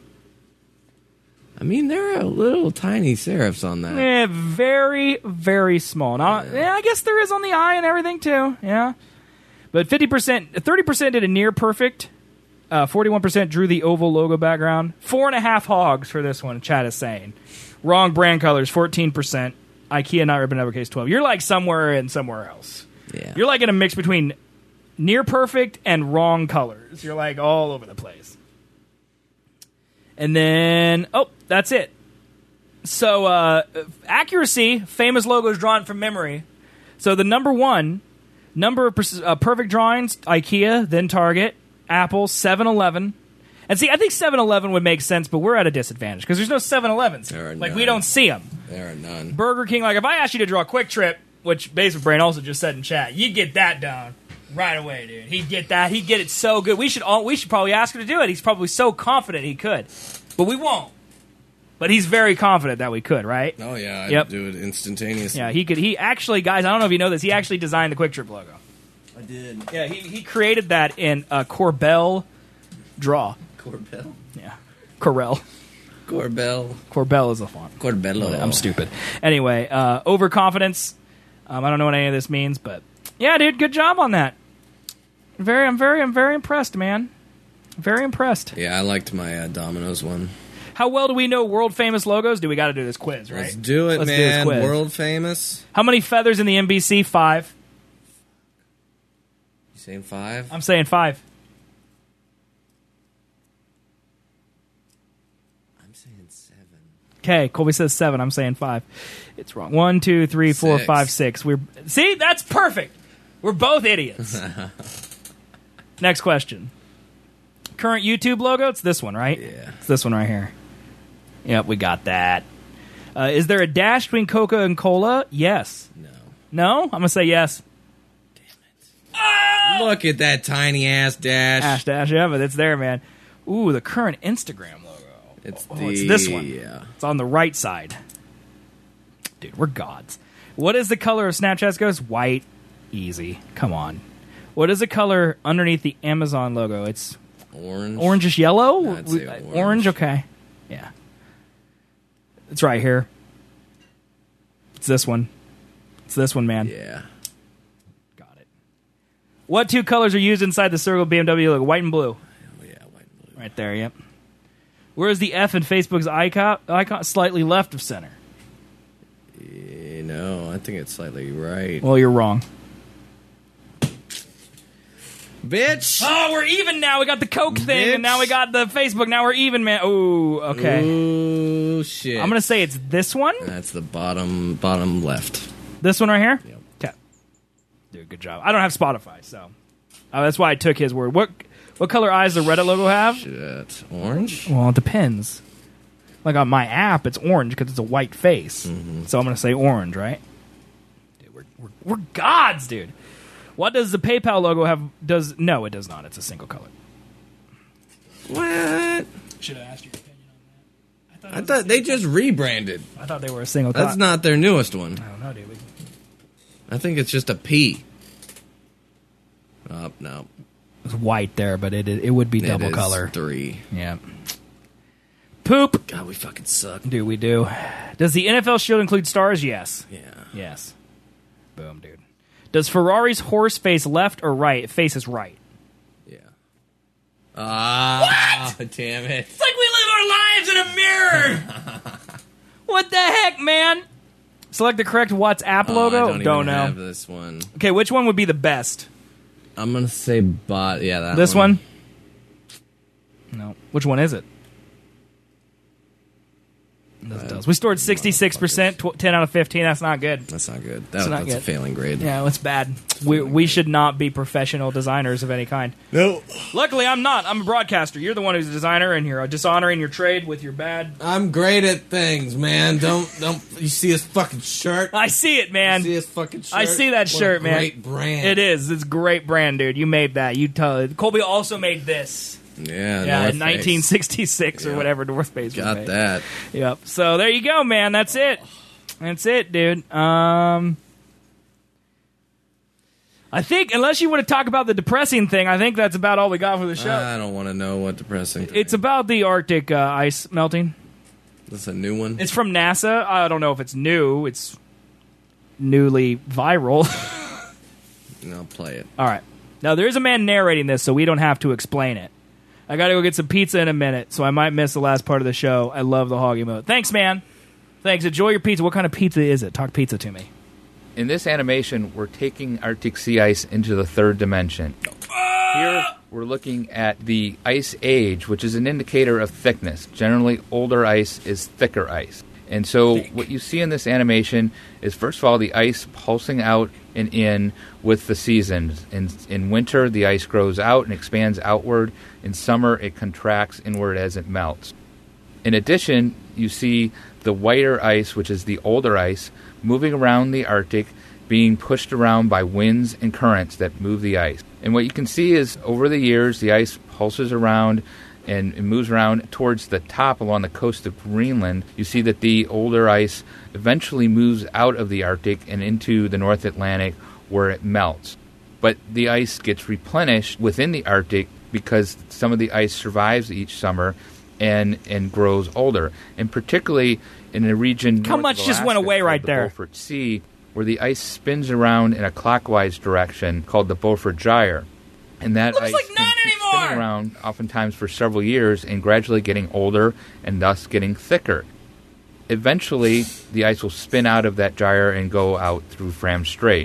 I mean, there are little tiny serifs on that. Eh, very, very small. Now, yeah, I guess there is on the eye and everything too. Yeah, but fifty percent, thirty percent did a near perfect. Uh, Forty-one percent drew the oval logo background. Four and a half hogs for this one. Chad is saying wrong brand colors. Fourteen percent. IKEA not ribbon uppercase twelve. You're like somewhere and somewhere else. Yeah. You're like in a mix between near perfect and wrong colors. You're like all over the place. And then, oh, that's it. So, uh, accuracy, famous logos drawn from memory. So the number one, number of per- uh, perfect drawings, IKEA, then Target, Apple, seven eleven. And see, I think seven eleven would make sense, but we're at a disadvantage because there's no seven elevens. There are Like, none. we don't see them. There are none. Burger King, like, if I asked you to draw a Quick Trip, which Basement Brain also just said in chat, you'd get that down right away, dude. He'd get that. He'd get it so good. We should all, we should probably ask him to do it. He's probably so confident he could. But we won't. But he's very confident that we could, right? Oh, yeah. I'd Yep. do it instantaneously. Yeah, he could. He actually, guys, I don't know if you know this, he actually designed the Quick Trip logo. I did. Yeah, he, he created that in uh, Corbel Draw. Corbell? Yeah. Corel. Corbell. Corbel is a font. Corbello. I'm stupid. Anyway, uh, overconfidence. Um, I don't know what any of this means, but yeah, dude, good job on that. Very, I'm very, I'm very impressed, man. Very impressed. Yeah, I liked my uh, Domino's one. How well do we know world famous logos? Do we got to do this quiz, right? Let's do it, Let's do this man. quiz. World famous. How many feathers in the N B C? Five. You saying five? I'm saying five. I'm saying seven. Okay, Colby says seven. I'm saying five. It's wrong. One, two, three, four, Six. five, six. We're see, that's perfect. We're both idiots. Next question. Current YouTube logo? It's this one, right? Yeah. It's this one right here. Yep, we got that. Uh, is there a dash between Coca and Cola? Yes. No. No? I'm going to say yes. Look at that tiny ass dash. Ash dash, yeah, but it's there, man. Ooh, the current Instagram logo. It's Oh, the, it's this one. Yeah. It's on the right side. Dude, we're gods. What is the color of Snapchat's goes? White. Easy. Come on. What is the color underneath the Amazon logo? It's Orange. orangish yellow? I'd say We- orange. orange, okay. Yeah. It's right here. It's this one. It's this one, man. Yeah. Got it. What two colors are used inside the circle B M W logo? White and blue. Oh, yeah, white and blue. Right there, yep. Where is the F in Facebook's icon? Icon slightly left of center. Eh, no, I think it's slightly right. Well, you're wrong. Bitch! Oh, we're even now. We got the Coke thing, Bitch. and now we got the Facebook. Now we're even, man. Ooh, okay. Ooh, shit. I'm gonna say it's this one. That's the bottom bottom left. This one right here. Yep. Okay. Dude, good job. I don't have Spotify, so uh, that's why I took his word. What what color eyes does the Reddit logo have? Shit. Orange? Well, it depends. Like on my app, it's orange because it's a white face. Mm-hmm. So I'm gonna say orange, right? Dude, we're, we're we're gods, dude. What does the PayPal logo have? Does no, it does not. It's a single color. What? Should have asked your opinion on that. I thought they just rebranded. I thought they were a single color. That's not their newest one. I don't know, dude. We- I think it's just a P. Oh, no. It's white there, but it it would be double It is color. three. Yeah. Poop. God, we fucking suck. Do we do? Does the N F L shield include stars? Yes. Yeah. Yes. Boom, dude. Does Ferrari's horse face left or right? It faces right. Yeah. Ah, what? Damn it. It's like we live our lives in a mirror. What the heck, man? Select the correct WhatsApp Oh, logo. I don't, even know. have this one. Okay, which one would be the best? I'm going to say bot. Yeah, that This one. one? No. Which one is it? This does. We stored sixty-six percent, tw- ten out of fifteen. That's not good. That's not good. That's That, not that's a good. failing grade. Yeah, it's bad. We we should not be professional designers of any kind. No. Luckily, I'm not. I'm a broadcaster. You're the one who's a designer, and you're dishonoring your trade with your bad. I'm great at things, man. Don't don't you see his fucking shirt? I see it, man. You see his fucking shirt? I see that What shirt, a man. Great brand. It is. It's great brand, dude. You made that. You tell Colby also made this. Yeah, Yeah, North in Face. nineteen sixty-six or Yeah. whatever North Face was Got made. that. Yep. So there you go, man. That's it. That's it, dude. Um, I think unless you want to talk about the depressing thing, I think that's about all we got for the show. I don't want to know what depressing. It's about the Arctic uh, ice melting. This is a new one. It's from NASA. I don't know if it's new. It's newly viral. I'll play it. All right. Now, there is a man narrating this, so we don't have to explain it. I got to go get some pizza in a minute, so I might miss the last part of the show. I love the hog emote. Thanks, man. Thanks. Enjoy your pizza. What kind of pizza is it? Talk pizza to me. In this animation, we're taking Arctic sea ice into the third dimension. Here, we're looking at the ice age, which is an indicator of thickness. Generally, older ice is thicker ice. And so what you see in this animation is, first of all, the ice pulsing out and in with the seasons. In, in winter, the ice grows out and expands outward. In summer, it contracts inward as it melts. In addition, you see the whiter ice, which is the older ice, moving around the Arctic, being pushed around by winds and currents that move the ice. And what you can see is, over the years, the ice pulses around and it moves around towards the top along the coast of Greenland. You see that the older ice eventually moves out of the Arctic and into the North Atlantic, where it melts. But the ice gets replenished within the Arctic because some of the ice survives each summer and and grows older. And particularly in a region How much just went away right the there? Beaufort Sea, where the ice spins around in a clockwise direction called the Beaufort Gyre. And that Looks ice like can none keep anymore! spinning around oftentimes for several years and gradually getting older and thus getting thicker. Eventually, the ice will spin out of that gyre and go out through Fram Strait.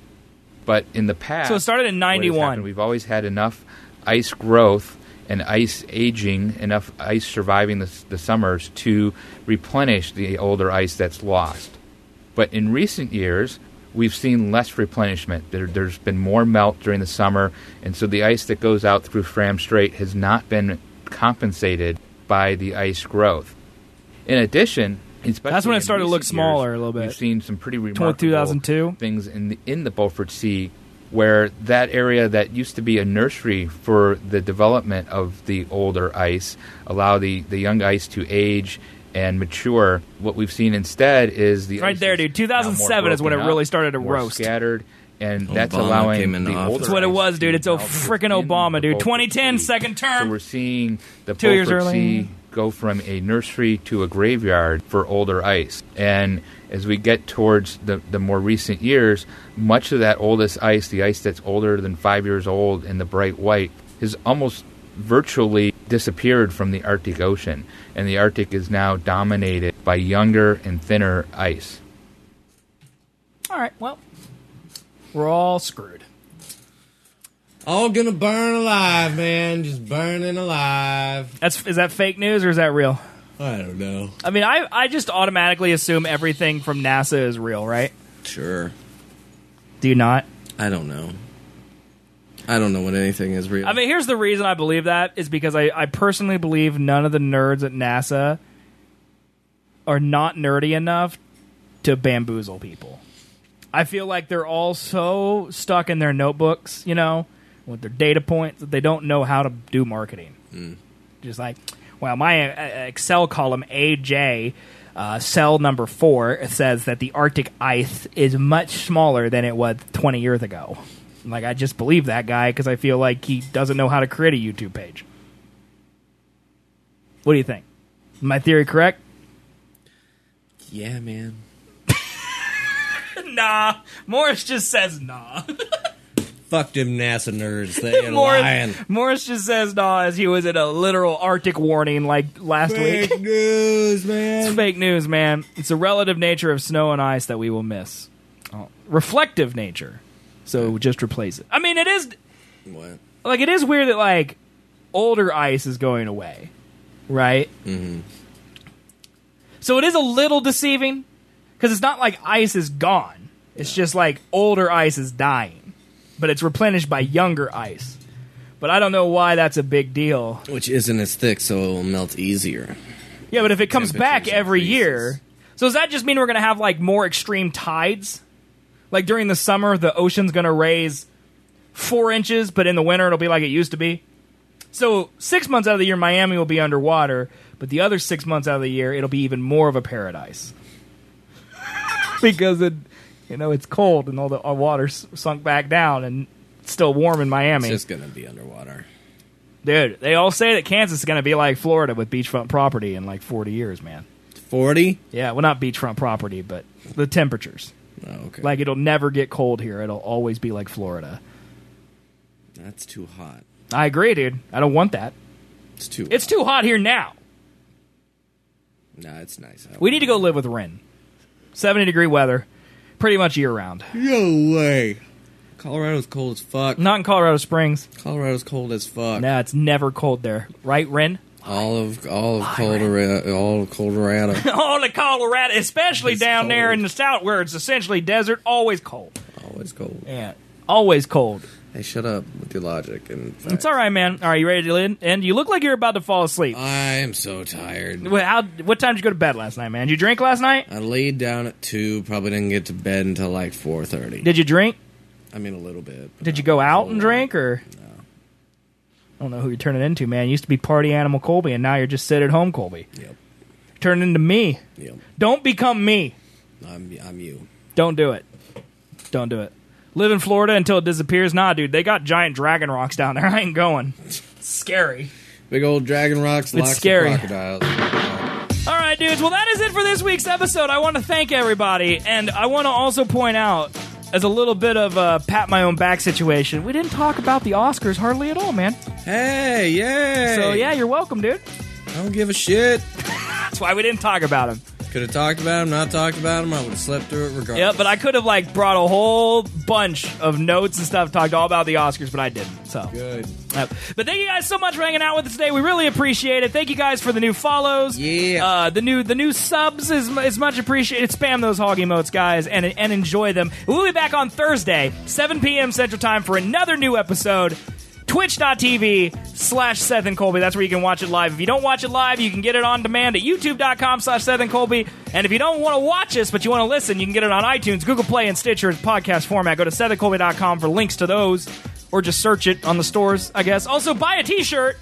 But in the past, So it started in what has ninety-one. happened, we've always had enough ice growth and ice aging, enough ice surviving the, the summers to replenish the older ice that's lost. But in recent years, we've seen less replenishment. There, there's been more melt during the summer, and so the ice that goes out through Fram Strait has not been compensated by the ice growth. In addition, especially That's when it in started to look recent smaller years, a little bit. We've seen some pretty Toward remarkable two thousand two things in the, in the Beaufort Sea, where that area that used to be a nursery for the development of the older ice, allow the, the young ice to age and mature. What we've seen instead is the Right ice there, is dude. two thousand now more seven is when it broken really up, started to more roast. scattered, and that's Obama allowing came into the office. older That's what it ice was, dude. to It's oh melt freaking within Obama, the dude. Beaufort twenty ten, Sea. second So term. we're seeing the Two years Beaufort early. Sea go from a nursery to a graveyard for older ice. And as we get towards the, the more recent years, much of that oldest ice, the ice that's older than five years old and the bright white, has almost virtually disappeared from the Arctic Ocean. And the Arctic is now dominated by younger and thinner ice. All right, well, we're all screwed. All gonna burn alive, man. Just burning alive. That's is that fake news or is that real? I don't know. I mean, I I just automatically assume everything from NASA is real, right? Sure. Do you not? I don't know. I don't know what anything is real. I mean, here's the reason I believe that is because I, I personally believe none of the nerds at NASA are not nerdy enough to bamboozle people. I feel like they're all so stuck in their notebooks, you know, with their data points that they don't know how to do marketing. Mm. Just like, well, my uh, Excel column A J uh, cell number four says that the Arctic ice is much smaller than it was twenty years ago. Like, I just believe that guy because I feel like he doesn't know how to create a YouTube page. What do you think? My theory correct? Yeah, man. Nah. Morris just says nah. Fuck them NASA nerds. They are Morris, lying. Morris just says nah as he was at a literal Arctic warning like last Fake week. news, man. It's fake news, man. It's the relative nature of snow and ice that we will miss. Oh. Reflective nature. So just replace it. I mean, it is... What? Like, it is weird that, like, older ice is going away. Right? Mm-hmm. So it is a little deceiving. Because it's not like ice is gone. It's just like older ice is dying. But it's replenished by younger ice. But I don't know why that's a big deal. Which isn't as thick, so it will melt easier. Yeah, but if it comes back Temperatures every increases. year... So does that just mean we're going to have, like, more extreme tides? Like, during the summer, the ocean's going to raise four inches, but in the winter, it'll be like it used to be? So six months out of the year, Miami will be underwater, but the other six months out of the year, it'll be even more of a paradise. Because, it, you know, it's cold and all the our water's sunk back down and it's still warm in Miami. It's just going to be underwater. Dude, they all say that Kansas is going to be like Florida with beachfront property in like forty years, man. forty? Yeah, well, not beachfront property, but the temperatures. Oh, okay. Like, it'll never get cold here. It'll always be like Florida. That's too hot. I agree, dude. I don't want that. It's too It's hot. too hot here now. Nah, it's nice. We need to go live with Ren. seventy degree weather. pretty much year round. No way. Colorado's cold as fuck. Not in Colorado Springs. Colorado's cold as fuck. Nah, it's never cold there. Right, Ren? All of all of Colorado, all of Colorado. All of Colorado, especially It's down there cold. in the south where it's essentially desert, always cold. Always cold. Yeah, always cold. Hey, shut up with your logic and facts. It's all right, man. All right, you ready to end? And you look like you're about to fall asleep. I am so tired. Well, how, what time did you go to bed last night, man? Did you drink last night? I laid down at two. Probably didn't get to bed until like four thirty. Did you drink? I mean, a little bit. Did you go out and drink, or? No. I don't know who you're turning into, man. You used to be party animal Colby, and now you're just sit at home Colby. Yep. Turn into me. Yep. Don't become me. I'm I'm you. Don't do it. Don't do it. Live in Florida until it disappears. Nah, dude, they got giant dragon rocks down there. I ain't going. It's scary. Big old dragon rocks, It's lots scary. of crocodiles. All right, dudes. Well, that is it for this week's episode. I want to thank everybody, and I want to also point out, as a little bit of a pat my own back situation, we didn't talk about the Oscars hardly at all, man. Hey, yay! So yeah, you're welcome, dude. I don't give a shit. That's why we didn't talk about them. Could have talked about them, not talked about them. I would have slept through it regardless. Yeah, but I could have like brought a whole bunch of notes and stuff, talked all about the Oscars, but I didn't. So Good. Yep. But thank you guys so much for hanging out with us today. We really appreciate it. Thank you guys for the new follows. Yeah. Uh, the new the new subs is, is much appreciated. Spam those hog emotes, guys, and and enjoy them. We'll be back on Thursday, seven p.m. Central Time for another new episode. Twitch.tv slash Seth and Colby. That's where you can watch it live. If you don't watch it live, you can get it on demand at YouTube.com slash Seth and Colby. And if you don't want to watch us, but you want to listen, you can get it on iTunes, Google Play, and Stitcher as podcast format. Go to Seth and Colby dot com for links to those, or just search it on the stores, I guess. Also, buy a t-shirt.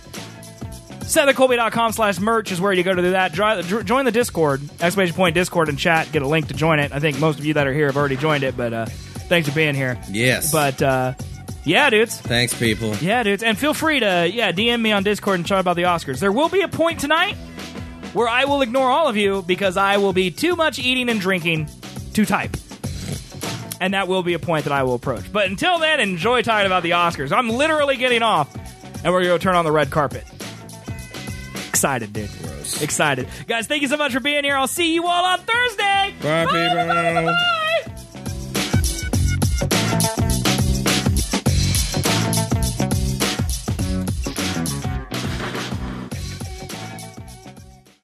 Seth and Colby dot com slash merch is where you go to do that. Dri- Join the Discord, exclamation point Discord, and chat. Get a link to join it. I think most of you that are here have already joined it, but uh, thanks for being here. Yes. But, uh... yeah, dudes. Thanks, people. Yeah, dudes. And feel free to, yeah, D M me on Discord and chat about the Oscars. There will be a point tonight where I will ignore all of you because I will be too much eating and drinking to type. And that will be a point that I will approach. But until then, enjoy talking about the Oscars. I'm literally getting off, and we're going to go turn on the red carpet. Excited, dude. Gross. Excited. Guys, thank you so much for being here. I'll see you all on Thursday. Bye, people. Bye.